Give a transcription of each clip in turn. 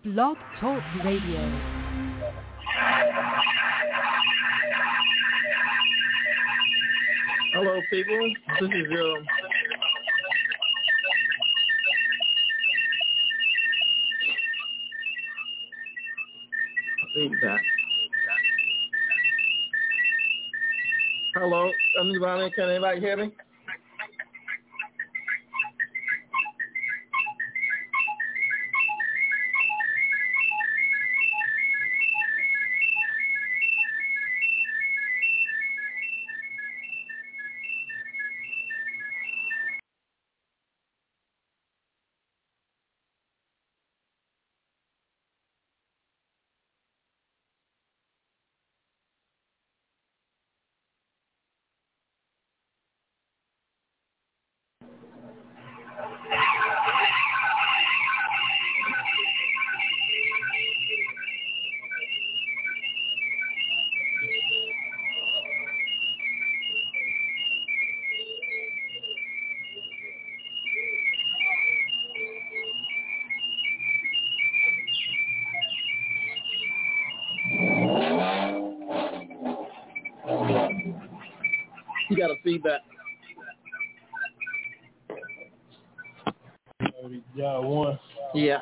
Blog Talk Radio. Hello, people. This is feedback. Hello, anybody? Can anybody hear me? You got a feedback. Y'all won. Yeah.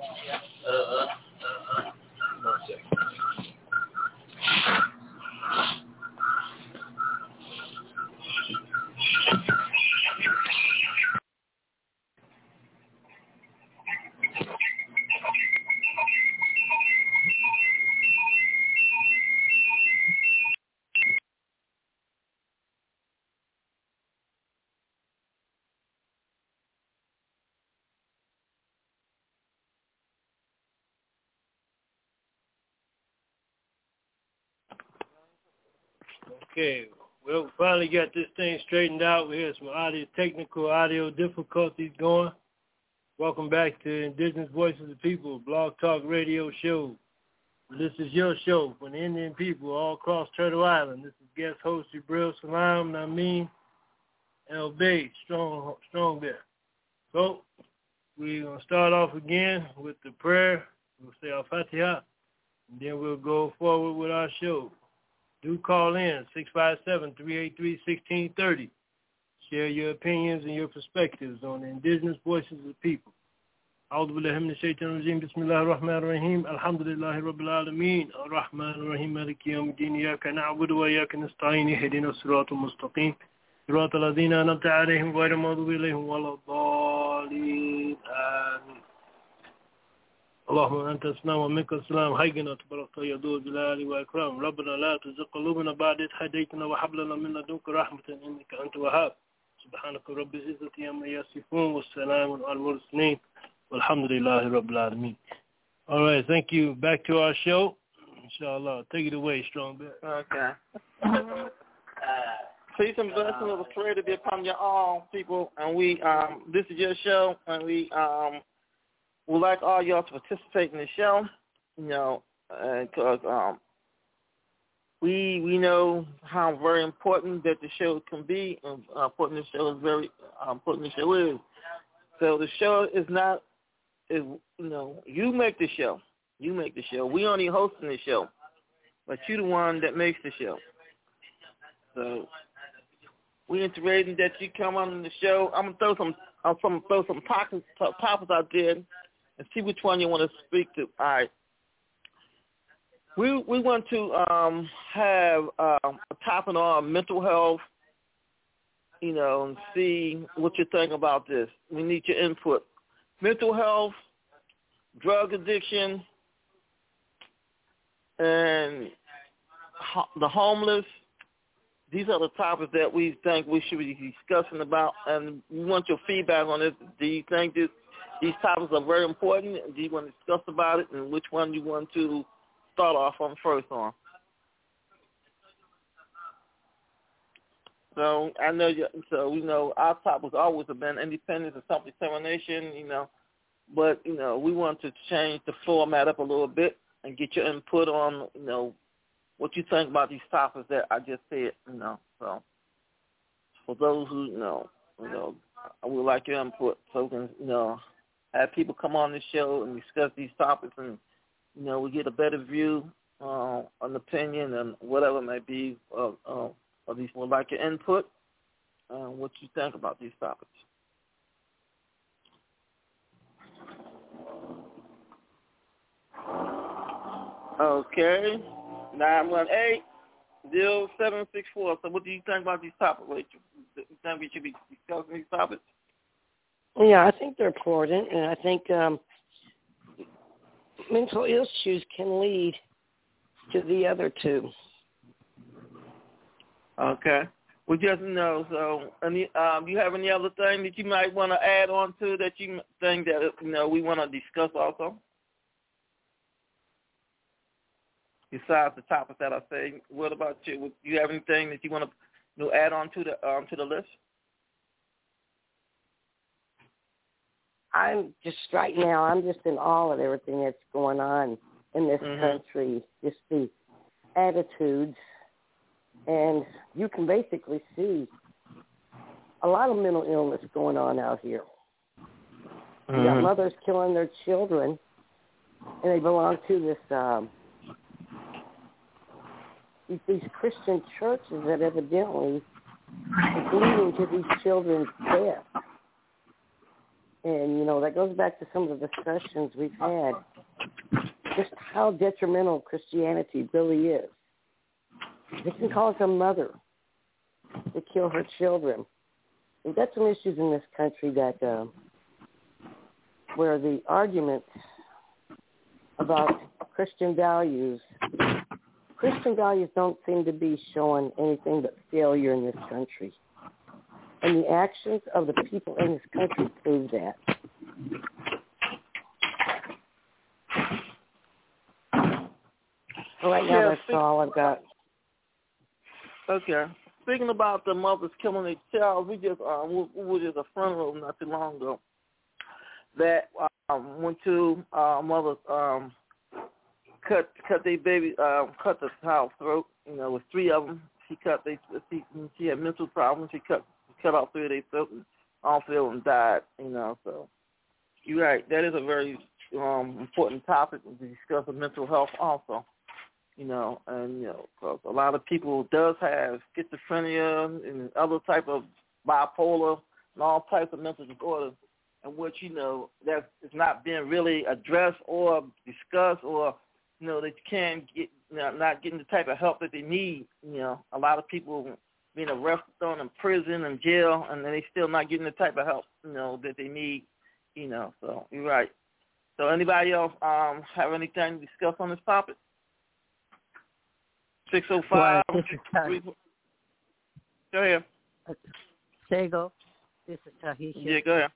Okay, well, we finally got this thing straightened out. We had some audio difficulties going. Welcome back to Indigenous Voices of the People, Blog Talk Radio Show. This is your show for the Indian people all across Turtle Island. This is guest host Jibril Salam, Namin, El Bay, Strong Bear. So, we're going to start off again with the prayer. We'll say Al-Fatiha, and then we'll go forward with our show. Do call in, 657-383-1630. Share your opinions and your perspectives on the Indigenous Voices of the People. أعوذ بالله من الشيطان الرجيم بسم الله الرحمن الرحيم الحمد لله رب العالمين الرحمن الرحيم مالك يوم الدين إياك نعبد وإياك نستعين اهدنا الصراط المستقيم صراط الذين أنعمت عليهم غير المغضوب عليهم ولا الضالين آمين اللهم أنت السلام ومنك السلام حينا تبارك يا ذو الجلال والإكرام ربنا لا تزغ قلوبنا بعد إذ هديتنا وهب لنا من لدنك رحمة إنك أنت الوهاب سبحانك رب العزة عما يصفون والسلام على المرسلين والحمد لله رب العالمين. All right, thank you. Back to our show. Inshallah. Take it away, Strong Bear. Okay. Peace and blessings of the prayer to be upon you all, people. And we, this is your show, and we would like all y'all to participate in the show. You know, because we know how very important that the show can be, and important the show is very important the show is. So the show is not. You know, you make the show. You make the show. We only hosting the show, but you the one that makes the show. So we integrating that you come on the show. I'm gonna throw some topics out there and see which one you want to speak to. All right. We want to have a topic on mental health. You know, and see what you think about this. We need your input. Mental health, drug addiction, and the homeless. These are the topics that we think we should be discussing about, and we want your feedback on this. Do you think these topics are very important? Do you want to discuss about it, and which one you want to start off on first on? So I know we know our topics always have been independence and self-determination, you know, but, you know, we want to change the format up a little bit and get your input on, you know, what you think about these topics that I just said, you know. So for those who, you know, I would like your input so we can, you know, have people come on the show and discuss these topics, and we get a better view, an opinion, and whatever it may be of these. Would like your input. What you think about these topics? Okay, 918-0764. So what do you think about these topics, Rachel? Do you think we should be discussing these topics? Yeah, I think they're important, and I think mental issues can lead to the other two. Okay. Well, just so any, you have any other thing that you might want to add on to that you think that we want to discuss also? Besides the topics that I say, what about you? Do you have anything that you want to add on to the list? I'm just right now. I'm just in awe of everything that's going on in this country. Just the attitudes, and you can basically see a lot of mental illness going on out here. You got mothers killing their children, and they belong to this these Christian churches that evidently is leading to these children's death. And, that goes back to some of the discussions we've had, just how detrimental Christianity really is. It can cause a mother to kill her children. We've got some issues in this country that where the arguments about Christian values don't seem to be showing anything but failure in this country. And the actions of the people in this country prove that. So right now, that's all I've got. Okay. Speaking about the mothers killing their child, we were just a front row not too long ago that went to mothers cut their baby, cut the child's throat. With three of them, she had mental problems. She cut off three of their throat, and all three of them died. So you're right. That is a very important topic to discuss with mental health also. Because a lot of people does have schizophrenia and other type of bipolar and all types of mental disorders, and which that is not being really addressed or discussed, or they can't get not getting the type of help that they need. A lot of people being arrested, thrown in prison and jail, and they still not getting the type of help that they need. So you're right. So anybody else have anything to discuss on this topic? 605. Go ahead. Sego, this is Tahisha. Yeah, go ahead.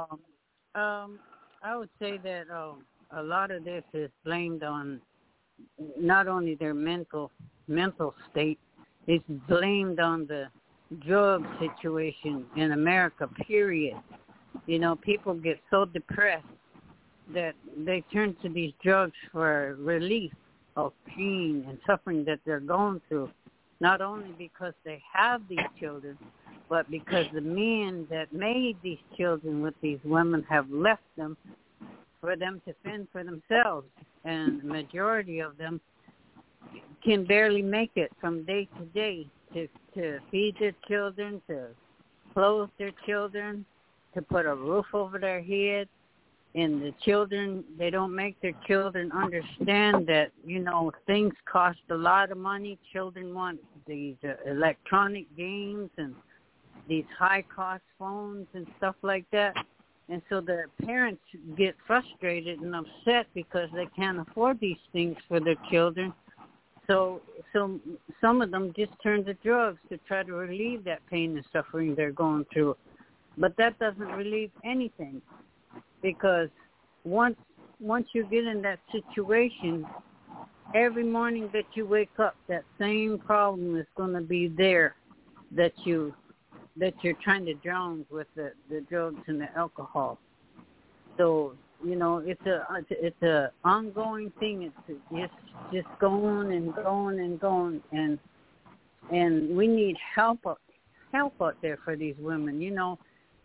I would say that a lot of this is blamed on not only their mental state, it's blamed on the drug situation in America, period. People get so depressed that they turn to these drugs for relief of pain and suffering that they're going through, not only because they have these children, but because the men that made these children with these women have left them for them to fend for themselves. And the majority of them can barely make it from day to day to feed their children, to clothe their children, to put a roof over their head. And the children, they don't make their children understand that, things cost a lot of money. Children want these electronic games and these high-cost phones and stuff like that. And so the parents get frustrated and upset because they can't afford these things for their children. So some of them just turn to drugs to try to relieve that pain and suffering they're going through. But that doesn't relieve anything, because once you get in that situation, every morning that you wake up, that same problem is going to be there that you're trying to drown with the drugs and the alcohol. So it's a ongoing thing. It's just going and going and going, and we need help out there for these women.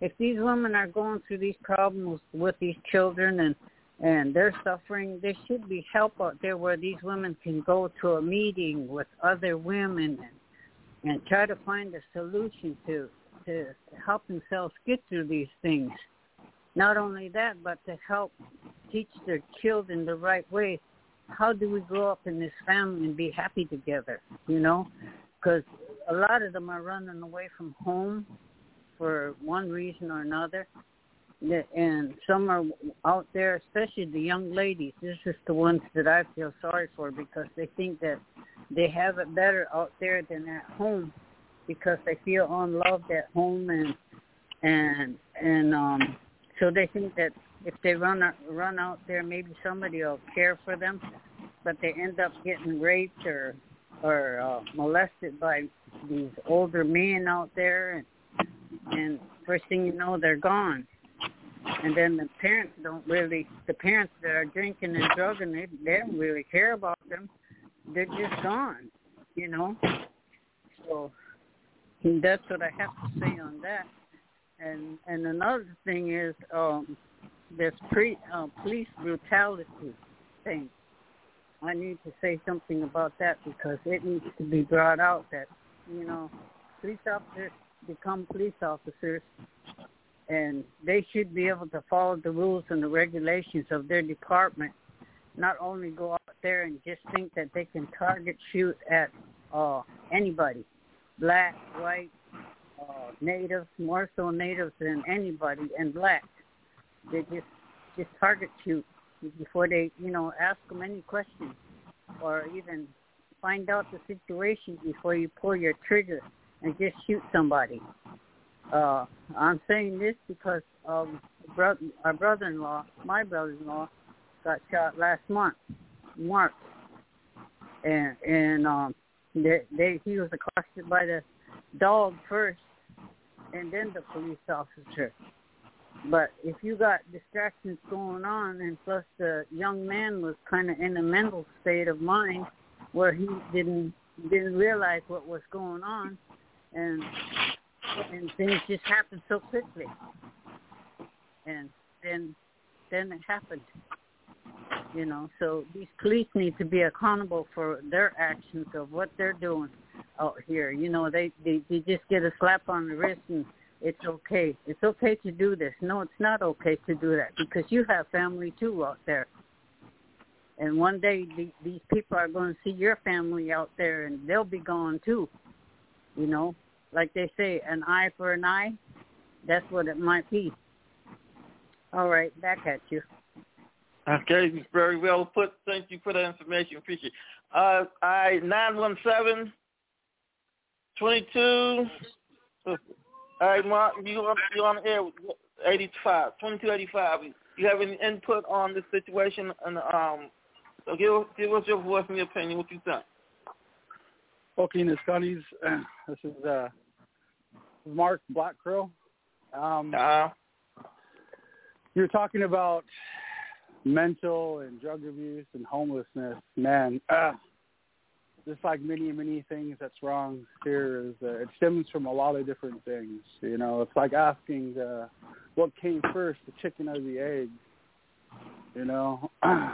if these women are going through these problems with these children and they're suffering, there should be help out there where these women can go to a meeting with other women and try to find a solution to help themselves get through these things. Not only that, but to help teach their children the right way. How do we grow up in this family and be happy together, you know? Because a lot of them are running away from home for one reason or another. And some are out there, especially the young ladies. This is the ones that I feel sorry for because they think that they have it better out there than at home because they feel unloved at home and so they think that if they run out there, maybe somebody will care for them, but they end up getting raped or molested by these older men out there, and first thing you know, they're gone. And then the parents that are drinking and drugging, they don't really care about them. They're just gone, you know. So that's what I have to say on that. And another thing is this police brutality thing. I need to say something about that because it needs to be brought out that, you know, police officers become police officers and they should be able to follow the rules and the regulations of their department, not only go out there and just think that they can target shoot at anybody, black, white, natives, more so natives than anybody, and black. They just target shoot before they, you know, ask them any questions or even find out the situation before you pull your trigger and just shoot somebody. I'm saying this because my brother-in-law got shot last month, March, and he was accosted by the dog first, and then the police officer. But if you got distractions going on, and plus the young man was kind of in a mental state of mind where he didn't realize what was going on, and things just happened so quickly, and then it happened, you know. So these police need to be accountable for their actions of what they're doing out here. You know, they just get a slap on the wrist and it's okay. It's okay to do this. No, it's not okay to do that because you have family too out there. And one day these people are going to see your family out there and they'll be gone too. You know, like they say, an eye for an eye. That's what it might be. All right, back at you. Okay, very well put. Thank you for the information. Appreciate it. 917-22. All right, Mark, you on the air with 2285. You have any input on this situation? And so give us your voice and your opinion. What you think? Okay, Niscanis. This is Mark Black Crow. You're talking about mental and drug abuse and homelessness. Man, just like many things that's wrong here is it stems from a lot of different things. You know, it's like asking what came first, the chicken or the egg. You know,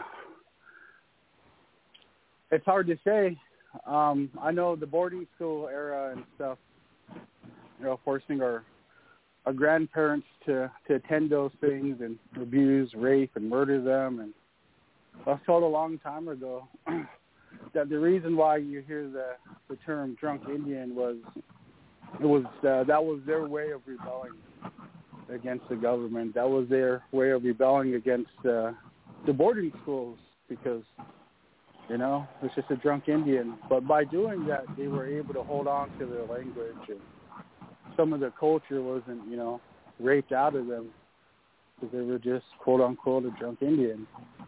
it's hard to say. I know the boarding school era and stuff, you know, forcing our grandparents to attend those things and abuse, rape, and murder them. And I was told a long time ago that the reason why you hear the term drunk Indian was that was their way of rebelling against the government. That was their way of rebelling against the boarding schools because, you know, it's just a drunk Indian. But by doing that, they were able to hold on to their language, and some of the culture wasn't, you know, raped out of them because they were just, quote unquote, a drunk Indian.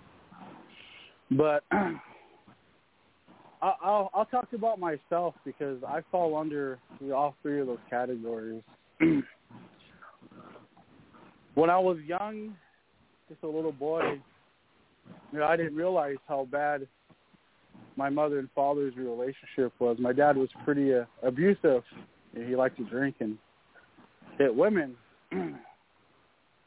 But I'll talk about myself because I fall under all three of those categories. When I was young, just a little boy, you know, I didn't realize how bad my mother and father's relationship was. My dad was pretty abusive. He liked to drink and hit women.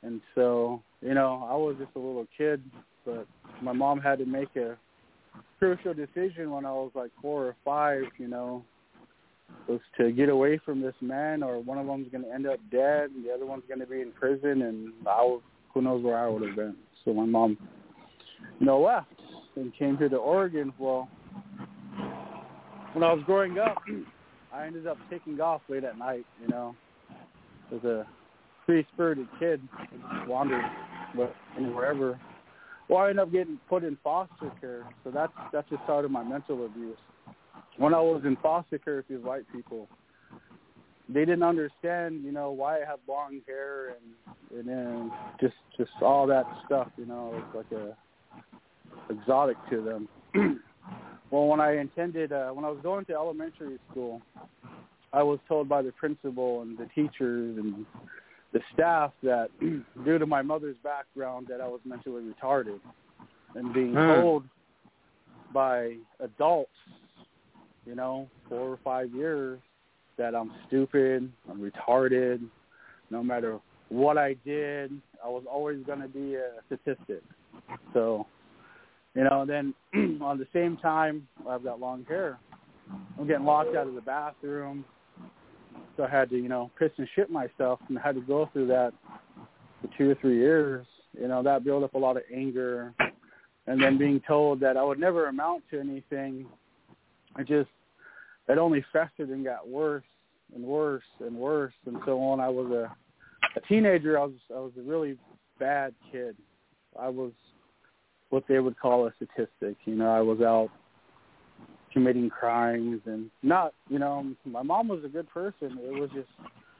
And so, you know, I was just a little kid, but my mom had to make a crucial decision when I was like 4 or 5, you know, was to get away from this man, or one of them's going to end up dead and the other one's going to be in prison, and who knows where I would have been. So my mom, you know, left and came here to Oregon. Well, when I was growing up, I ended up taking off late at night, you know. As a free-spirited kid, I just wandered wherever. Well, I ended up getting put in foster care, so that's the start of my mental abuse. When I was in foster care with these white people, they didn't understand, you know, why I had long hair and then just all that stuff, you know. It was like a exotic to them. Well, when I was going to elementary school, I was told by the principal and the teachers and the staff that due to my mother's background that I was mentally retarded, and being told by adults, you know, 4 or 5 years that I'm stupid, I'm retarded, no matter what I did, I was always going to be a statistic. So, you know, then on the same time, I've got long hair. I'm getting locked out of the bathroom. So I had to, you know, piss and shit myself, and I had to go through that for 2 or 3 years. You know, that built up a lot of anger. And then being told that I would never amount to anything, it only festered and got worse and worse and worse. And so when I was a teenager, I was a really bad kid. I was what they would call a statistic. You know, I was out committing crimes and not, you know, my mom was a good person. It was just,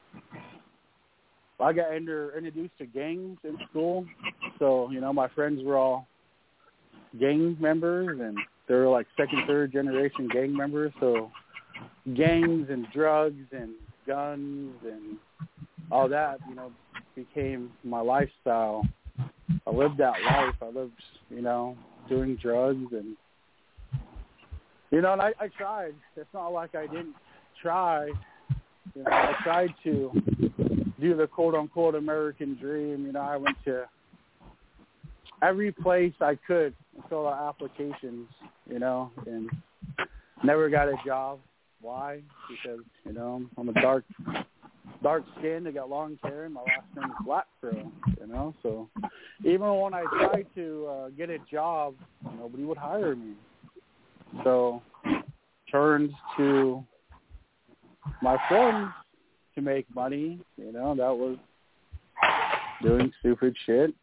I got introduced to gangs in school. So, you know, my friends were all gang members, and they were like second, third generation gang members. So gangs and drugs and guns and all that, you know, became my lifestyle. I lived that life. I lived, you know, doing drugs and, you know, and I tried. It's not like I didn't try. You know, I tried to do the quote-unquote American dream. You know, I went to every place I could, fill out applications, you know, and never got a job. Why? Because, you know, I'm a dark skin. I got long hair, and my last name is Blackcrow, you know. So even when I tried to get a job, nobody would hire me. So turned to my friends to make money, you know. That was doing stupid shit.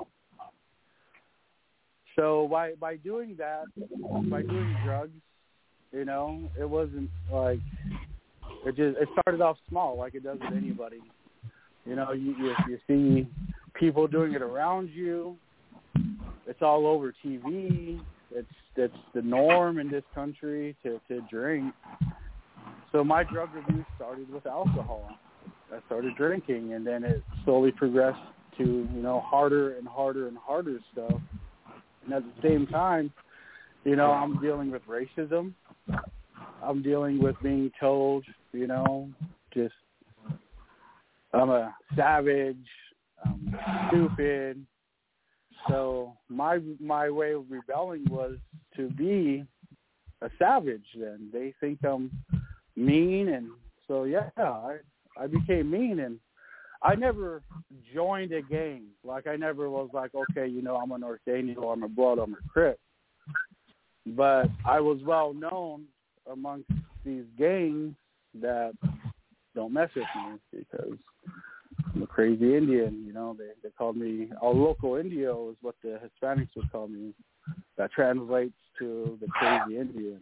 So by doing that, by doing drugs, you know, it wasn't like it started off small, like it does with anybody. You know, you see people doing it around you. It's all over TV. It's the norm in this country to drink. So my drug abuse started with alcohol. I started drinking, and then it slowly progressed to, you know, harder and harder and harder stuff. And at the same time, you know, I'm dealing with racism. I'm dealing with being told, you know, just I'm a savage, I'm stupid. So my way of rebelling was to be a savage then. They think I'm mean, and so, yeah, I became mean, and I never joined a gang. Like, I never was like, okay, you know, I'm a North Indian or I'm a Blood, I'm a Crip. But I was well known amongst these gangs that don't mess with me because I'm a crazy Indian. You know, they called me a local Indio is what the Hispanics would call me. That translates to the crazy Indian.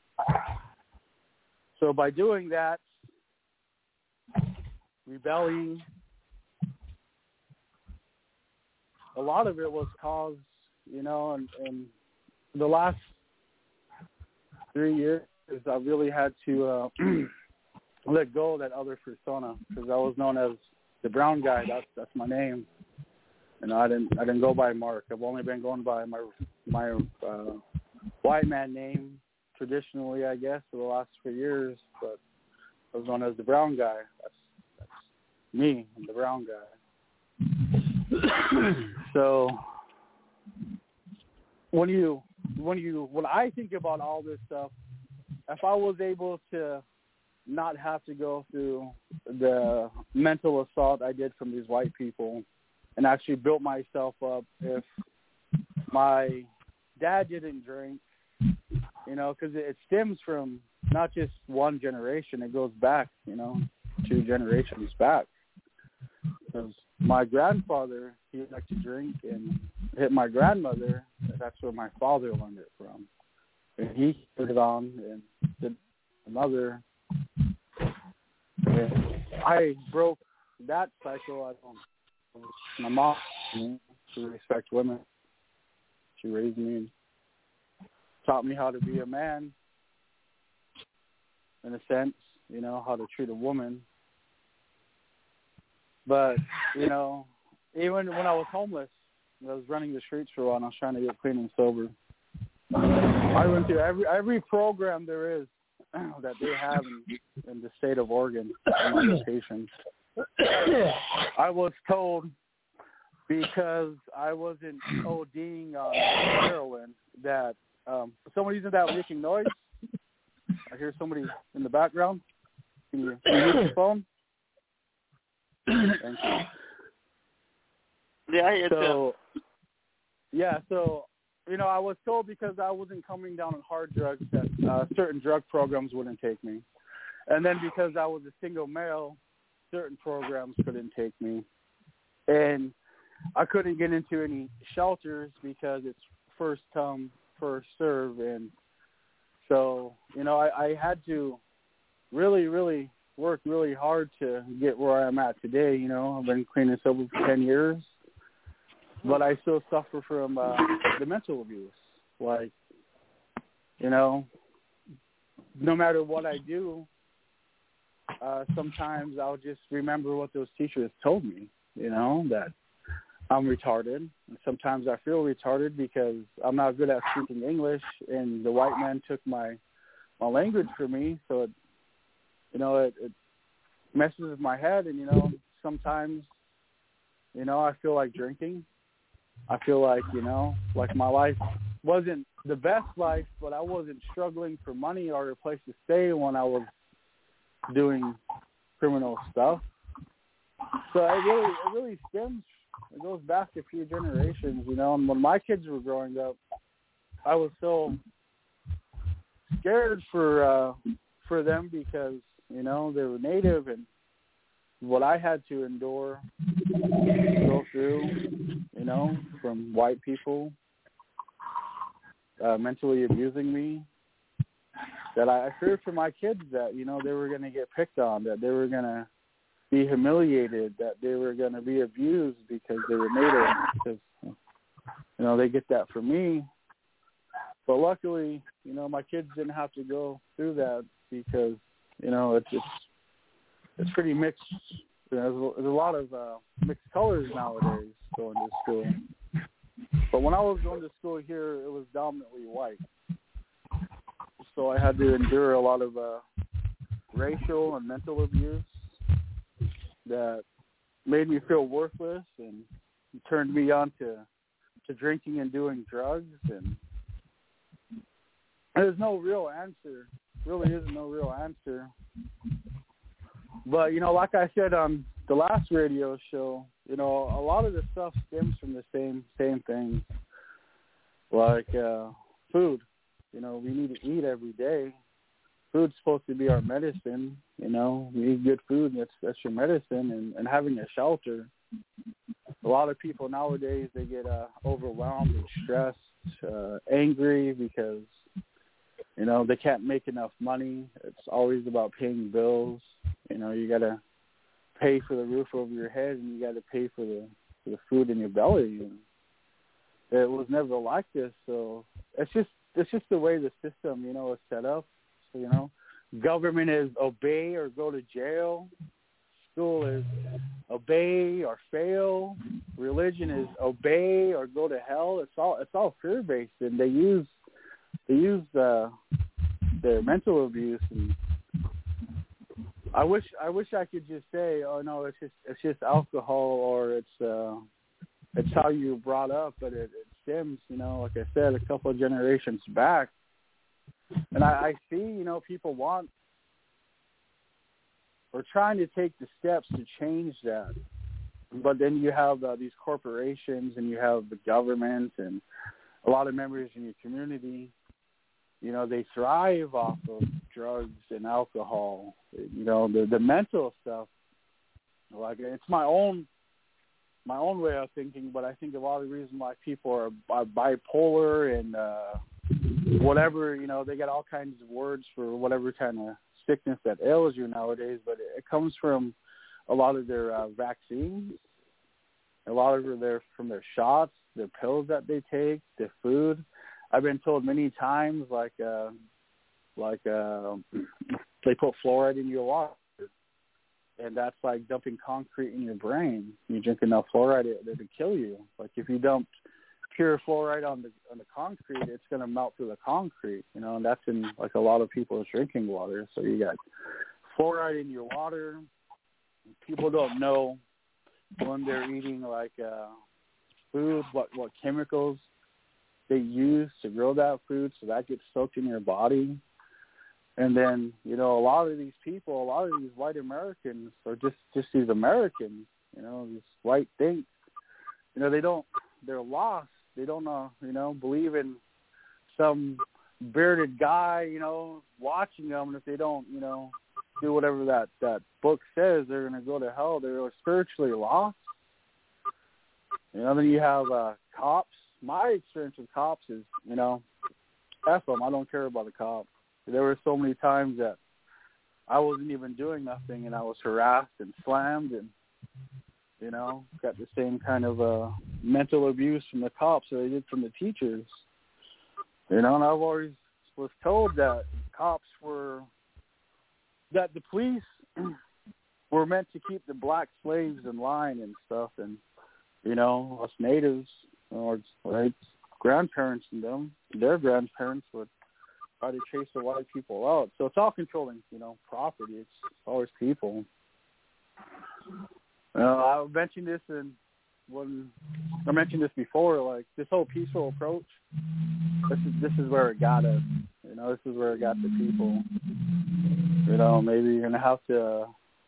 So by doing that, rebelling, a lot of it was caused, you know, and the last 3 years, I really had to let go of that other persona because I was known as the brown guy. That's my name, and I didn't go by Mark. I've only been going by my white man name traditionally, I guess, for the last 3 years. But I was known as the brown guy. That's me. I'm the brown guy. So when I think about all this stuff, if I was able to not have to go through the mental assault I did from these white people and actually built myself up, if my dad didn't drink, you know, because it stems from not just one generation, it goes back, you know, 2 generations back. Because my grandfather, he liked to drink, and hit my grandmother, that's where my father learned it from. And he put it on, and did another. And I broke that cycle. My mom, to respect women. She raised me and taught me how to be a man, in a sense, you know, how to treat a woman. But, you know, even when I was homeless, I was running the streets for a while, and I was trying to get clean and sober. I went through every program there is that they have in the state of Oregon in my location. I was told, because I wasn't ODing on heroin, that somebody isn't that making noise. I hear somebody in the background. Can you use your phone? Thank you. Yeah, I hear so, yeah, so, you know, I was told because I wasn't coming down on hard drugs that certain drug programs wouldn't take me. And then because I was a single male, certain programs couldn't take me. And I couldn't get into any shelters because it's first come, first serve. And so, you know, I had to really, really work really hard to get where I'm at today. You know, I've been clean and sober for 10 years, but I still suffer from the mental abuse. Like, you know, no matter what I do, sometimes I'll just remember what those teachers told me, you know, that I'm retarded. And sometimes I feel retarded because I'm not good at speaking English, and the white man took my language from me, so it messes with my head. And, you know, sometimes, you know, I feel like drinking. I feel like, you know, like my life wasn't the best life, but I wasn't struggling for money or a place to stay when I was doing criminal stuff. So it really stems, it goes back a few generations, you know. And when my kids were growing up, I was so scared for them because, you know, they were Native, and what I had to endure, go through, you know, from white people mentally abusing me, that I feared for my kids that, you know, they were going to get picked on, that they were going to be humiliated, that they were going to be abused because they were Native, because, you know, they get that from me. But luckily, you know, my kids didn't have to go through that because, you know, it's pretty mixed. There's a lot of mixed colors nowadays going to school. But when I was going to school here, it was dominantly white. So I had to endure a lot of racial and mental abuse that made me feel worthless and turned me on to drinking and doing drugs. And there's no real answer. Really is no real answer. But, you know, like I said on the last radio show, you know, a lot of the stuff stems from the same things, like food. You know, we need to eat every day. Food's supposed to be our medicine. You know, we eat good food, that's your medicine. And having a shelter. A lot of people nowadays, they get overwhelmed and stressed, angry because, you know, they can't make enough money. It's always about paying bills. You know, you got to pay for the roof over your head, and you got to pay for the food in your belly. And it was never like this, so it's just the way the system, you know, is set up. So, you know, government is obey or go to jail. School is obey or fail. Religion is obey or go to hell. It's all fear based, and they use their mental abuse. And I wish I could just say, oh no, it's just alcohol, or it's how you were brought up, but it stems, like I said, a couple of generations back. And I see, people want or trying to take the steps to change that. But then you have these corporations and you have the government and a lot of members in your community, they thrive off of drugs and alcohol, the mental stuff. Like, it's my own way of thinking, but I think a lot of the reason why people are bipolar and whatever, they got all kinds of words for whatever kind of sickness that ails you nowadays, but it comes from a lot of their vaccines, a lot of from their shots, their pills that they take, their food. I've been told many times, like they put fluoride in your water, and that's like dumping concrete in your brain. You drink enough fluoride, it'll kill you. Like, if you dump pure fluoride on the concrete, it's going to melt through the concrete, and that's in like a lot of people's drinking water. So you got fluoride in your water. People don't know when they're eating like food, what chemicals they use to grow that food, so that gets soaked in your body. And then, a lot of these people, a lot of these white Americans are just these Americans, these white things, they're lost. They don't believe in some bearded guy, watching them. And if they don't, do whatever that book says, they're going to go to hell. They're spiritually lost. Then you have cops. My experience with cops is, F them. I don't care about the cops. There were so many times that I wasn't even doing nothing, and I was harassed and slammed and, got the same kind of mental abuse from the cops that I did from the teachers. And I've always was told that that the police were meant to keep the black slaves in line and stuff, and, us natives, or like grandparents and their grandparents would try to chase the white people out. So it's all controlling, property. It's always people. I mentioned this before, like this whole peaceful approach. This is where it got us. This is where it got the people. Maybe you're gonna have to,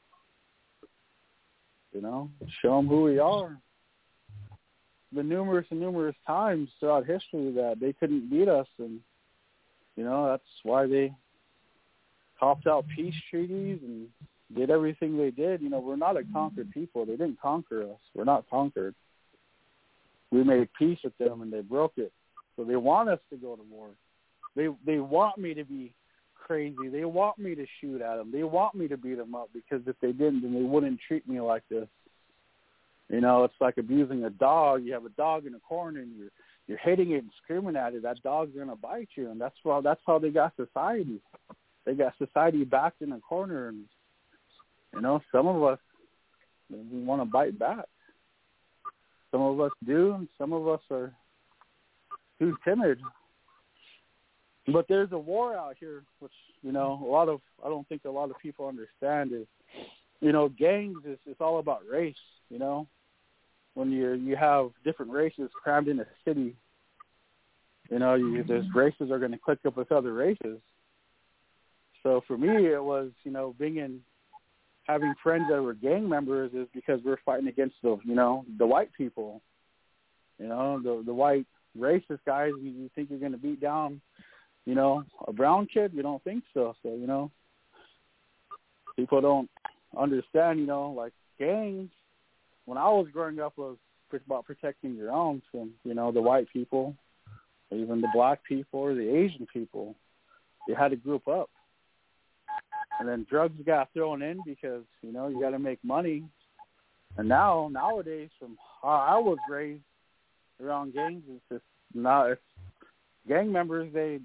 show them who we are. Been numerous and numerous times throughout history that they couldn't beat us, and that's why they copped out peace treaties and did everything they did. We're not a conquered people. They didn't conquer us. We're not conquered. We made peace with them, and they broke it. So they want us to go to war. They want me to be crazy. They want me to shoot at them. They want me to beat them up, because if they didn't, then they wouldn't treat me like this. It's like abusing a dog. You have a dog in a corner, and you're hitting it and screaming at it. That dog's gonna bite you, and that's how they got society. They got society backed in a corner, and some of us, we want to bite back. Some of us do, and some of us are too timid. But there's a war out here, which I don't think a lot of people understand is, gangs is it's all about race. When you have different races crammed in a city, those races are going to click up with other races. So for me, it was, having friends that were gang members is because we're fighting against the white people, the white racist guys. You think you're going to beat down, a brown kid? You don't think so. So, people don't understand, like gangs. When I was growing up, was about protecting your own from, the white people, or even the black people or the Asian people. You had to group up. And then drugs got thrown in because, you got to make money. And nowadays, from how I was raised around gangs, it's just not. It's gang members, they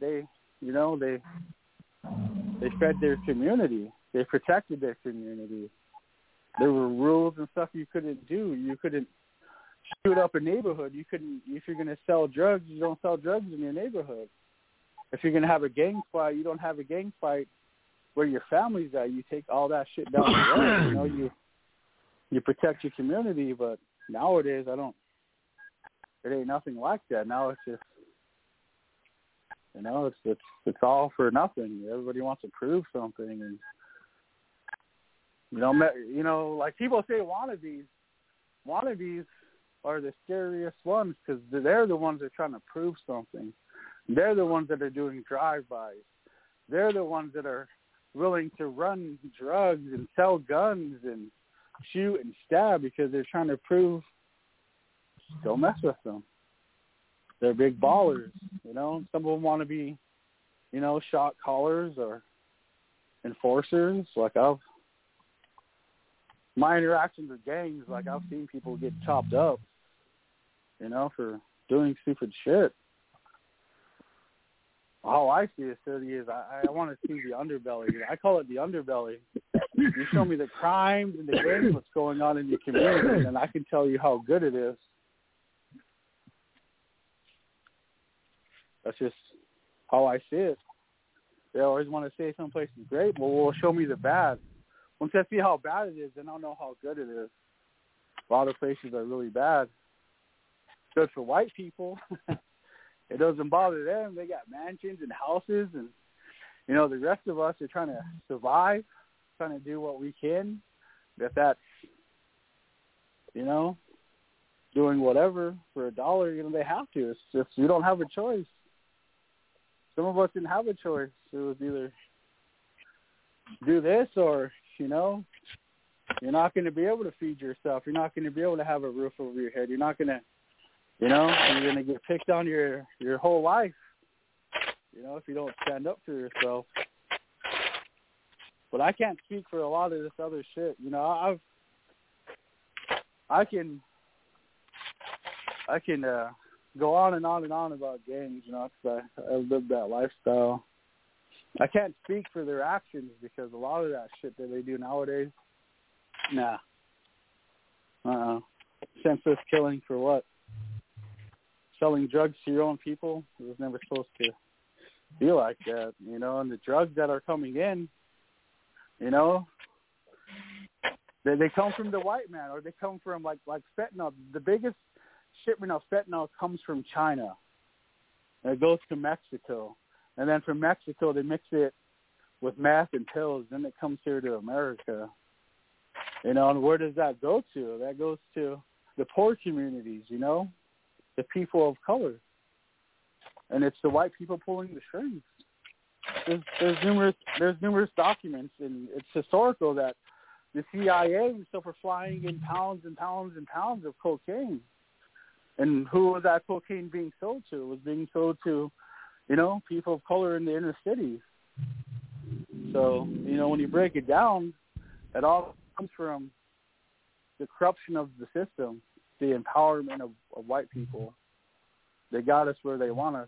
fed their community. They protected their community. There were rules and stuff you couldn't do. You couldn't shoot up a neighborhood. You couldn't. If you're going to sell drugs, you don't sell drugs in your neighborhood. If you're going to have a gang fight, you don't have a gang fight where your family's at. You take all that shit down the road. You protect your community. But nowadays, I don't it ain't nothing like that. Now it's just, you know, it's all for nothing. Everybody wants to prove something, and you know, like people say, wannabes are the scariest ones because they're the ones that are trying to prove something. They're the ones that are doing drive-bys. They're the ones that are willing to run drugs and sell guns and shoot and stab because they're trying to prove. Don't mess with them. They're big ballers, you know. Some of them want to be, you know, shot callers or enforcers. Like my interactions with gangs, like I've seen people get chopped up, you know, for doing stupid shit. All I see is I want to see the underbelly. I call it the underbelly. You show me the crime and the gangs, what's going on in your community, and I can tell you how good it is. That's just how I see it. They always want to say someplace is great. Well, show me the bad. Once I see how bad it is, then I'll know how good it is. A lot of places are really bad. Good for white people. It doesn't bother them. They got mansions and houses, and, you know, the rest of us are trying to survive, trying to do what we can. If that's, you know, doing whatever for $1, you know, they have to. It's just, we don't have a choice. Some of us didn't have a choice. It was either do this or, you know, you're not going to be able to feed yourself. You're not going to be able to have a roof over your head. You're not going to, you know, you're going to get picked on your whole life, you know, if you don't stand up for yourself. But I can't speak for a lot of this other shit. You know, I can go on and on and on about gangs, you know, because I've lived that lifestyle. I can't speak for their actions because a lot of that shit that they do nowadays, nah. Senseless killing for what? Selling drugs to your own people? It was never supposed to be like that, you know, and the drugs that are coming in, you know, they come from the white man, or they come from like fentanyl. The biggest shipment of fentanyl comes from China, and it goes to Mexico. And then from Mexico, they mix it with meth and pills. Then it comes here to America. You know, and where does that go to? That goes to the poor communities, you know, the people of color. And it's the white people pulling the strings. There's numerous documents, and it's historical that the CIA was still flying in pounds and pounds and pounds of cocaine. And who was that cocaine being sold to? It was being sold to, you know, people of color in the inner cities. So, you know, when you break it down, it all comes from the corruption of the system, the empowerment of white people. They got us where they want us.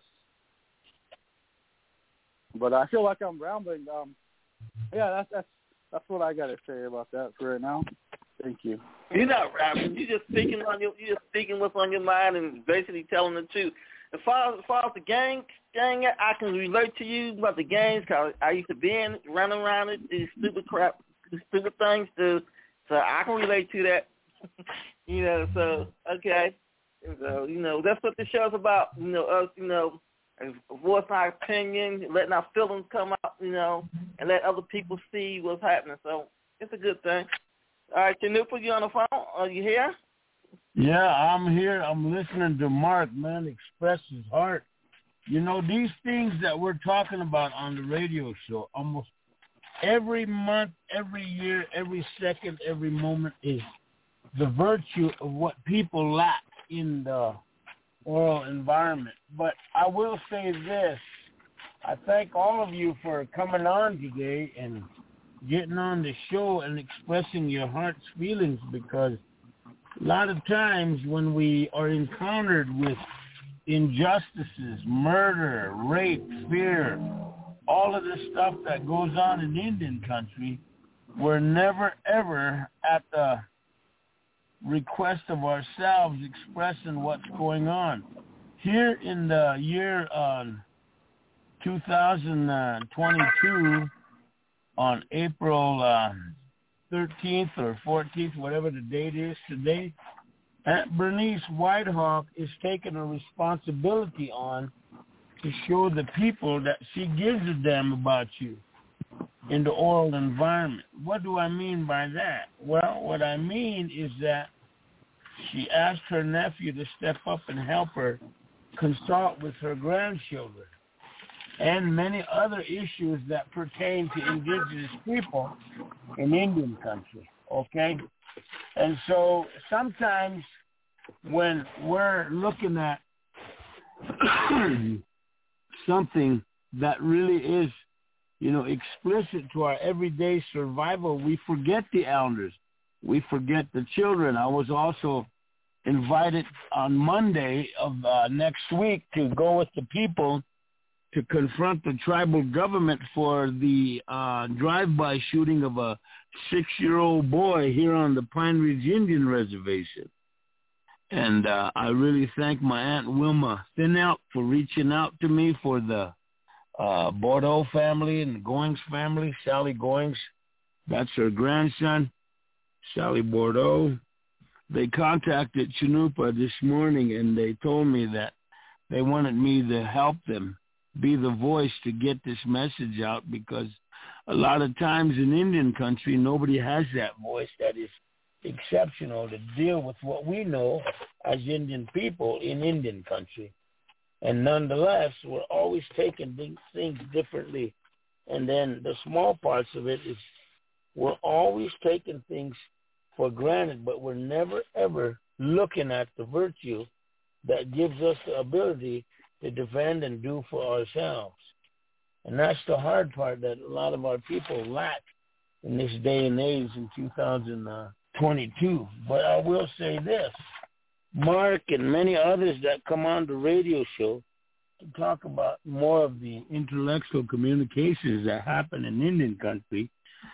But I feel like I'm rambling. Yeah, that's what I got to say about that for right now. Thank you. You're not rambling. You're just speaking what's on your mind and basically telling the truth. As far as the gang, I can relate to you about the gangs because I used to be in, running around it, these stupid things. So I can relate to that. You know, so, okay. So, you know, that's what the show's about. You know, us, you know, voicing our opinion, letting our feelings come out, you know, and let other people see what's happening. So it's a good thing. All right, Chanupa, you on the phone? Are you here? Yeah, I'm here. I'm listening to Mark, man, express his heart. You know, these things that we're talking about on the radio show, almost every month, every year, every second, every moment is the virtue of what people lack in the oral environment. But I will say this. I thank all of you for coming on today and getting on the show and expressing your heart's feelings, because a lot of times when we are encountered with injustices, murder, rape, fear, all of the stuff that goes on in Indian country, we're never, ever at the request of ourselves expressing what's going on. Here in the year 2022, on April 13th or 14th, whatever the date is today, Aunt Bernice Whitehawk is taking a responsibility on to show the people that she gives a damn about you in the oral environment. What do I mean by that? Well, what I mean is that she asked her nephew to step up and help her consult with her grandchildren and many other issues that pertain to indigenous people in Indian country, okay? And so sometimes when we're looking at something that really is, explicit to our everyday survival, we forget the elders. We forget the children. I was also invited on Monday of next week to go with the people to confront the tribal government for the drive-by shooting of a 6-year-old boy here on the Pine Ridge Indian Reservation. And I really thank my Aunt Wilma Thinelt for reaching out to me, for the Bordeaux family and the Goings family. Sally Goings, that's her grandson, Sally Bordeaux. They contacted Chanupa this morning, and they told me that they wanted me to help them be the voice to get this message out, because a lot of times in Indian country, nobody has that voice that is exceptional to deal with what we know as Indian people in Indian country. And nonetheless, we're always taking things differently. And then the small parts of it is we're always taking things for granted, but we're never, ever looking at the virtue that gives us the ability to defend and do for ourselves. And that's the hard part that a lot of our people lack in this day and age in 2022. But I will say this, Mark and many others that come on the radio show to talk about more of the intellectual communications that happen in Indian country,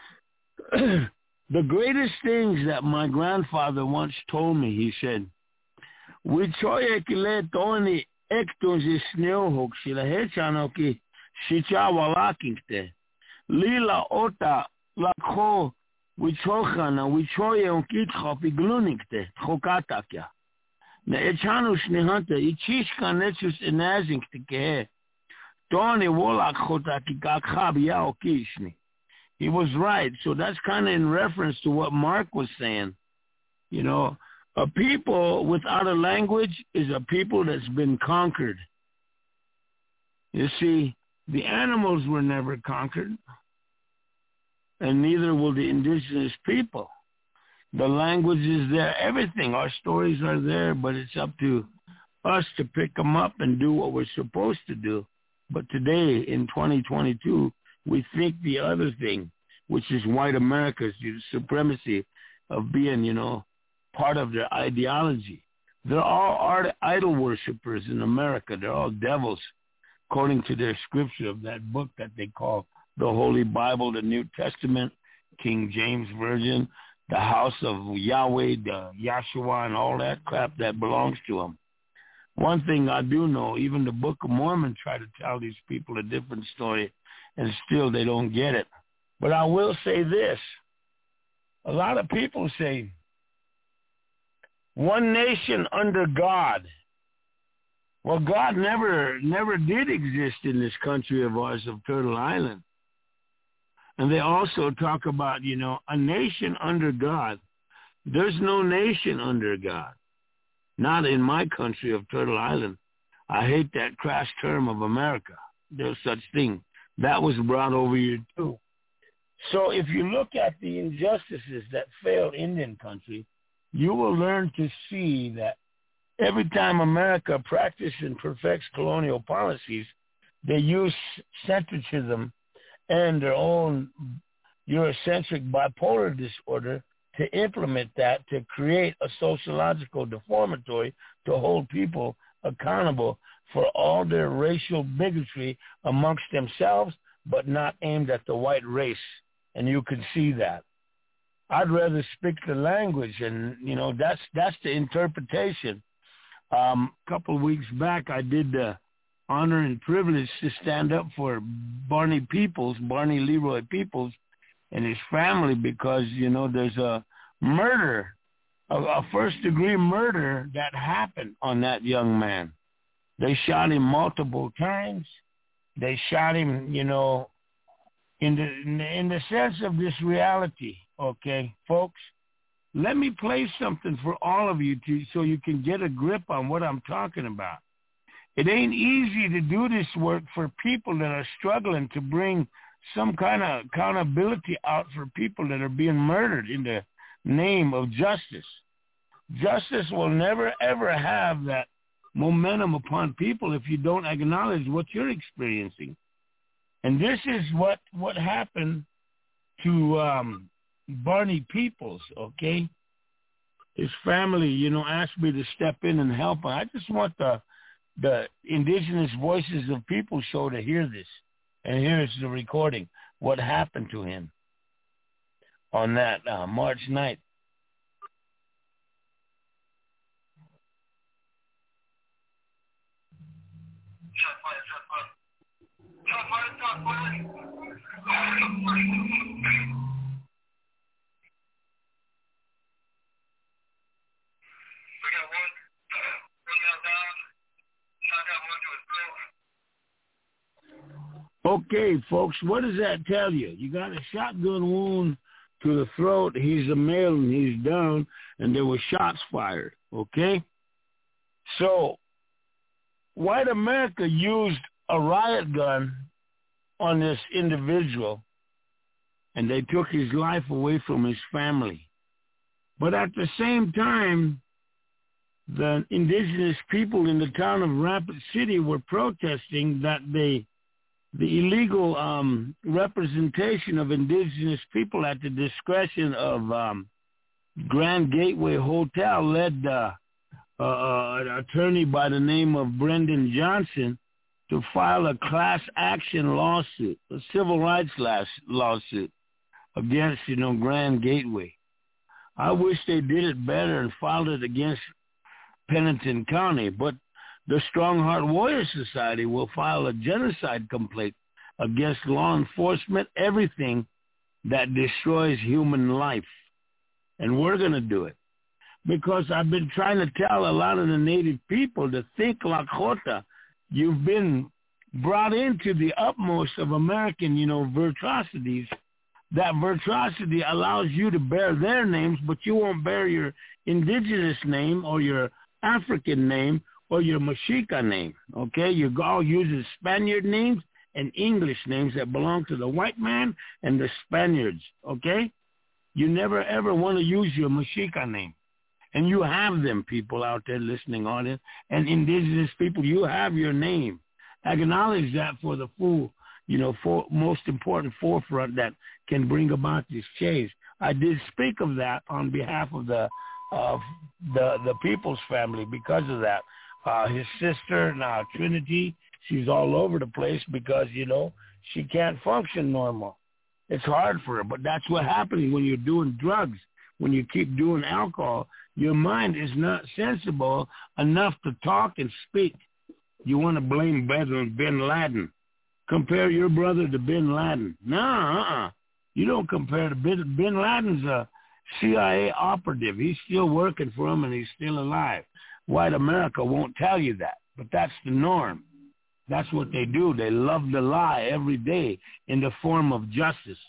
the greatest things that my grandfather once told me, he said, "Wichoye kile toni ekton jisneo hok shila hechano ki shicha walakingte lila ota lakho wichochana wichoye onkitcho pigluningte chokatakya na echano snehante ichishka netsus enazingte ke toni wolakchota ki kakhabia okishni." He was right. So that's kind of in reference to what Mark was saying. A people without a language is a people that's been conquered. You see, the animals were never conquered, and neither will the indigenous people. The language is there, everything. Our stories are there, but it's up to us to pick them up and do what we're supposed to do. But today, in 2022, we think the other thing, which is white America's supremacy of being, part of their ideology. They're all idol worshippers in America. They're all devils, according to their scripture of that book that they call the Holy Bible, the New Testament, King James Version, the house of Yahweh, the Yahshua, and all that crap that belongs to them. One thing I do know, even the Book of Mormon try to tell these people a different story, and still they don't get it. But I will say this. A lot of people say, one nation under God. Well, God never did exist in this country of ours of Turtle Island. And they also talk about, a nation under God. There's no nation under God. Not in my country of Turtle Island. I hate that crass term of America. There's such thing. That was brought over here too. So if you look at the injustices that failed Indian country, you will learn to see that every time America practices and perfects colonial policies, they use centrism and their own Eurocentric bipolar disorder to implement that, to create a sociological deformatory to hold people accountable for all their racial bigotry amongst themselves, but not aimed at the white race. And you can see that. I'd rather speak the language, and, that's the interpretation. A couple of weeks back, I did the honor and privilege to stand up for Barney Leroy Peoples, and his family, because, there's a murder a first-degree murder that happened on that young man. They shot him multiple times. They shot him, you know, in the sense of this reality, okay, folks? Let me play something for all of you so you can get a grip on what I'm talking about. It ain't easy to do this work for people that are struggling to bring some kind of accountability out for people that are being murdered in the name of justice. Justice will never, ever have that momentum upon people if you don't acknowledge what you're experiencing. And this is what happened to Barney Peoples, okay? His family, you know, asked me to step in and help. I just want the Indigenous Voices of People show to hear this. And here's the recording, what happened to him on that March night. Okay, folks, what does that tell you? You got a shotgun wound to the throat. He's a male and he's down, and there were shots fired, okay? So white America used a riot gun on this individual, and they took his life away from his family. But at the same time, the indigenous people in the town of Rapid City were protesting that the illegal representation of indigenous people at the discretion of Grand Gateway Hotel led an attorney by the name of Brendan Johnson to file a class action lawsuit, a civil rights lawsuit against, you know, Grand Gateway. I wish they did it better and filed it against Pennington County, but the Strong Heart Warrior Society will file a genocide complaint against law enforcement, everything that destroys human life. And we're going to do it. Because I've been trying to tell a lot of the native people to think Lakota. You've been brought into the utmost of American, you know, virtuosities. That virtuosity allows you to bear their names, but you won't bear your indigenous name or your African name or your Mexica name, okay? You all use Spaniard names and English names that belong to the white man and the Spaniards, okay? You never, ever want to use your Mexica name. And you have them, people out there listening on it, and indigenous people, you have your name. Acknowledge that for the full, you know, most important forefront that can bring about this change. I did speak of that on behalf of the Peoples family because of that. His sister, now Trinity, she's all over the place because, you know, she can't function normal. It's hard for her, but that's what happens when you're doing drugs. When you keep doing alcohol, your mind is not sensible enough to talk and speak. You want to blame Bin Laden. Compare your brother to Bin Laden. No, You don't compare to Bin Laden's a CIA operative. He's still working for him and he's still alive. White America won't tell you that, but that's the norm. That's what they do. They love to lie every day in the form of justice.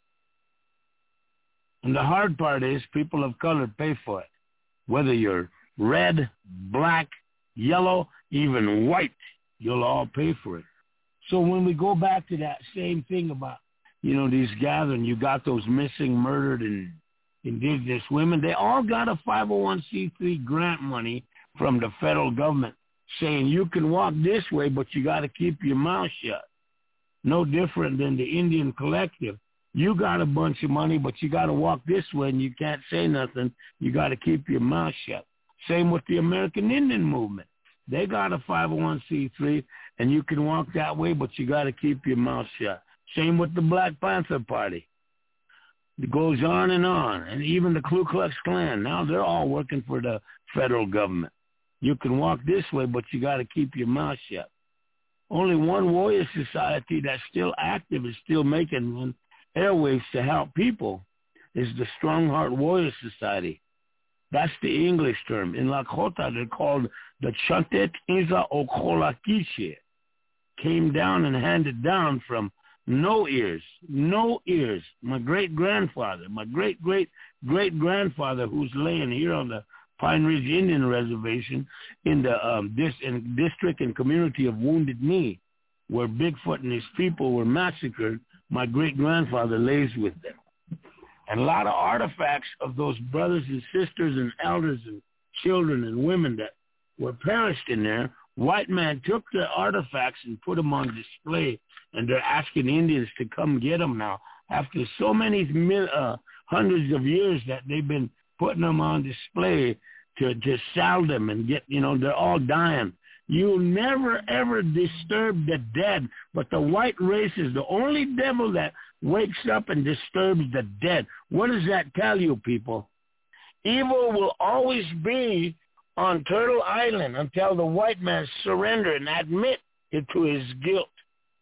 And the hard part is people of color pay for it. Whether you're red, black, yellow, even white, you'll all pay for it. So when we go back to that same thing about, you know, these gatherings, you got those missing, murdered, and indigenous women, they all got a 501c3 grant money from the federal government saying you can walk this way, but you got to keep your mouth shut. No different than the Indian Collective. You got a bunch of money, but you got to walk this way and you can't say nothing. You got to keep your mouth shut. Same with the American Indian movement. They got a 501c3 and you can walk that way, but you got to keep your mouth shut. Same with the Black Panther Party. It goes on. And even the Ku Klux Klan, now they're all working for the federal government. You can walk this way, but you got to keep your mouth shut. Only one warrior society that's still active is still making airwaves to help people is the Strong Heart Warrior Society. That's the English term. In Lakota, they're called the Chantet Iza Okolakishe. Came down and handed down from no ears. My great-grandfather, my great-great-great-grandfather, who's laying here on the Pine Ridge Indian Reservation in the district and community of Wounded Knee, where Bigfoot and his people were massacred, my great-grandfather lays with them. And a lot of artifacts of those brothers and sisters and elders and children and women that were perished in there, white man took the artifacts and put them on display, and they're asking Indians to come get them now. After so many hundreds of years that they've been putting them on display to sell them and get, they're all dying. You'll never, ever disturb the dead, but the white race is the only devil that wakes up and disturbs the dead. What does that tell you, people? Evil will always be on Turtle Island until the white man surrender and admit it to his guilt.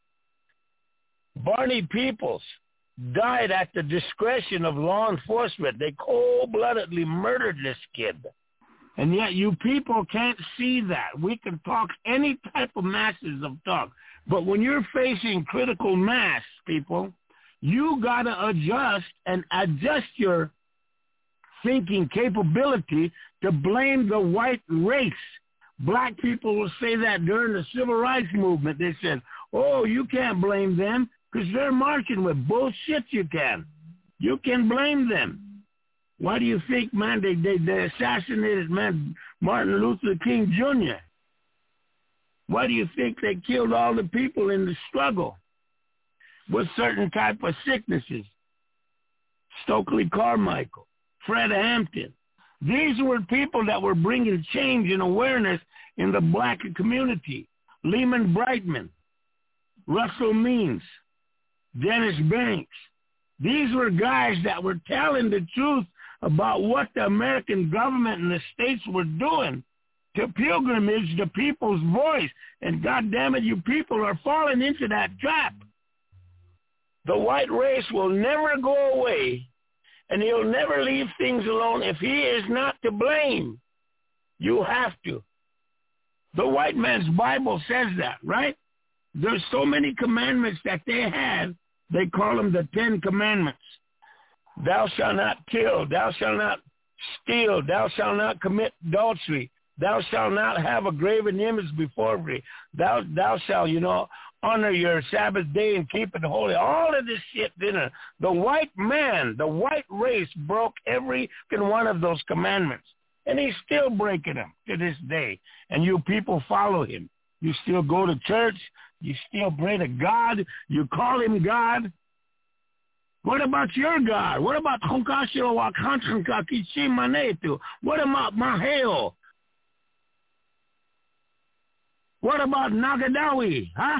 Barney Peoples died at the discretion of law enforcement. They cold-bloodedly murdered this kid. And yet you people can't see that. We can talk any type of masses of talk. But when you're facing critical mass, people, you got to adjust your thinking capability to blame the white race. Black people will say that during the Civil Rights Movement. They said, oh, you can't blame them because they're marching with bullshit. You can blame them. Why do you think, man, they assassinated, man, Martin Luther King Jr.? Why do you think they killed all the people in the struggle with certain type of sicknesses? Stokely Carmichael, Fred Hampton. These were people that were bringing change and awareness in the black community. Lehman Brightman, Russell Means, Dennis Banks. These were guys that were telling the truth about what the American government and the states were doing to pilgrimage the people's voice. And God damn it, you people are falling into that trap. The white race will never go away, and he'll never leave things alone if he is not to blame. You have to. The white man's Bible says that, right? There's so many commandments that they had, they call them the 10 Commandments. Thou shalt not kill. Thou shalt not steal. Thou shalt not commit adultery. Thou shalt not have a graven image before thee. Thou shalt, honor your Sabbath day and keep it holy. All of this shit, the white man, the white race broke every one of those commandments. And he's still breaking them to this day. And you people follow him. You still go to church. You still pray to God. You call him God. What about your God? What about Honkashiro Wakantanka Kishimanetu? What about Maheo? What about Nagadawi? Huh?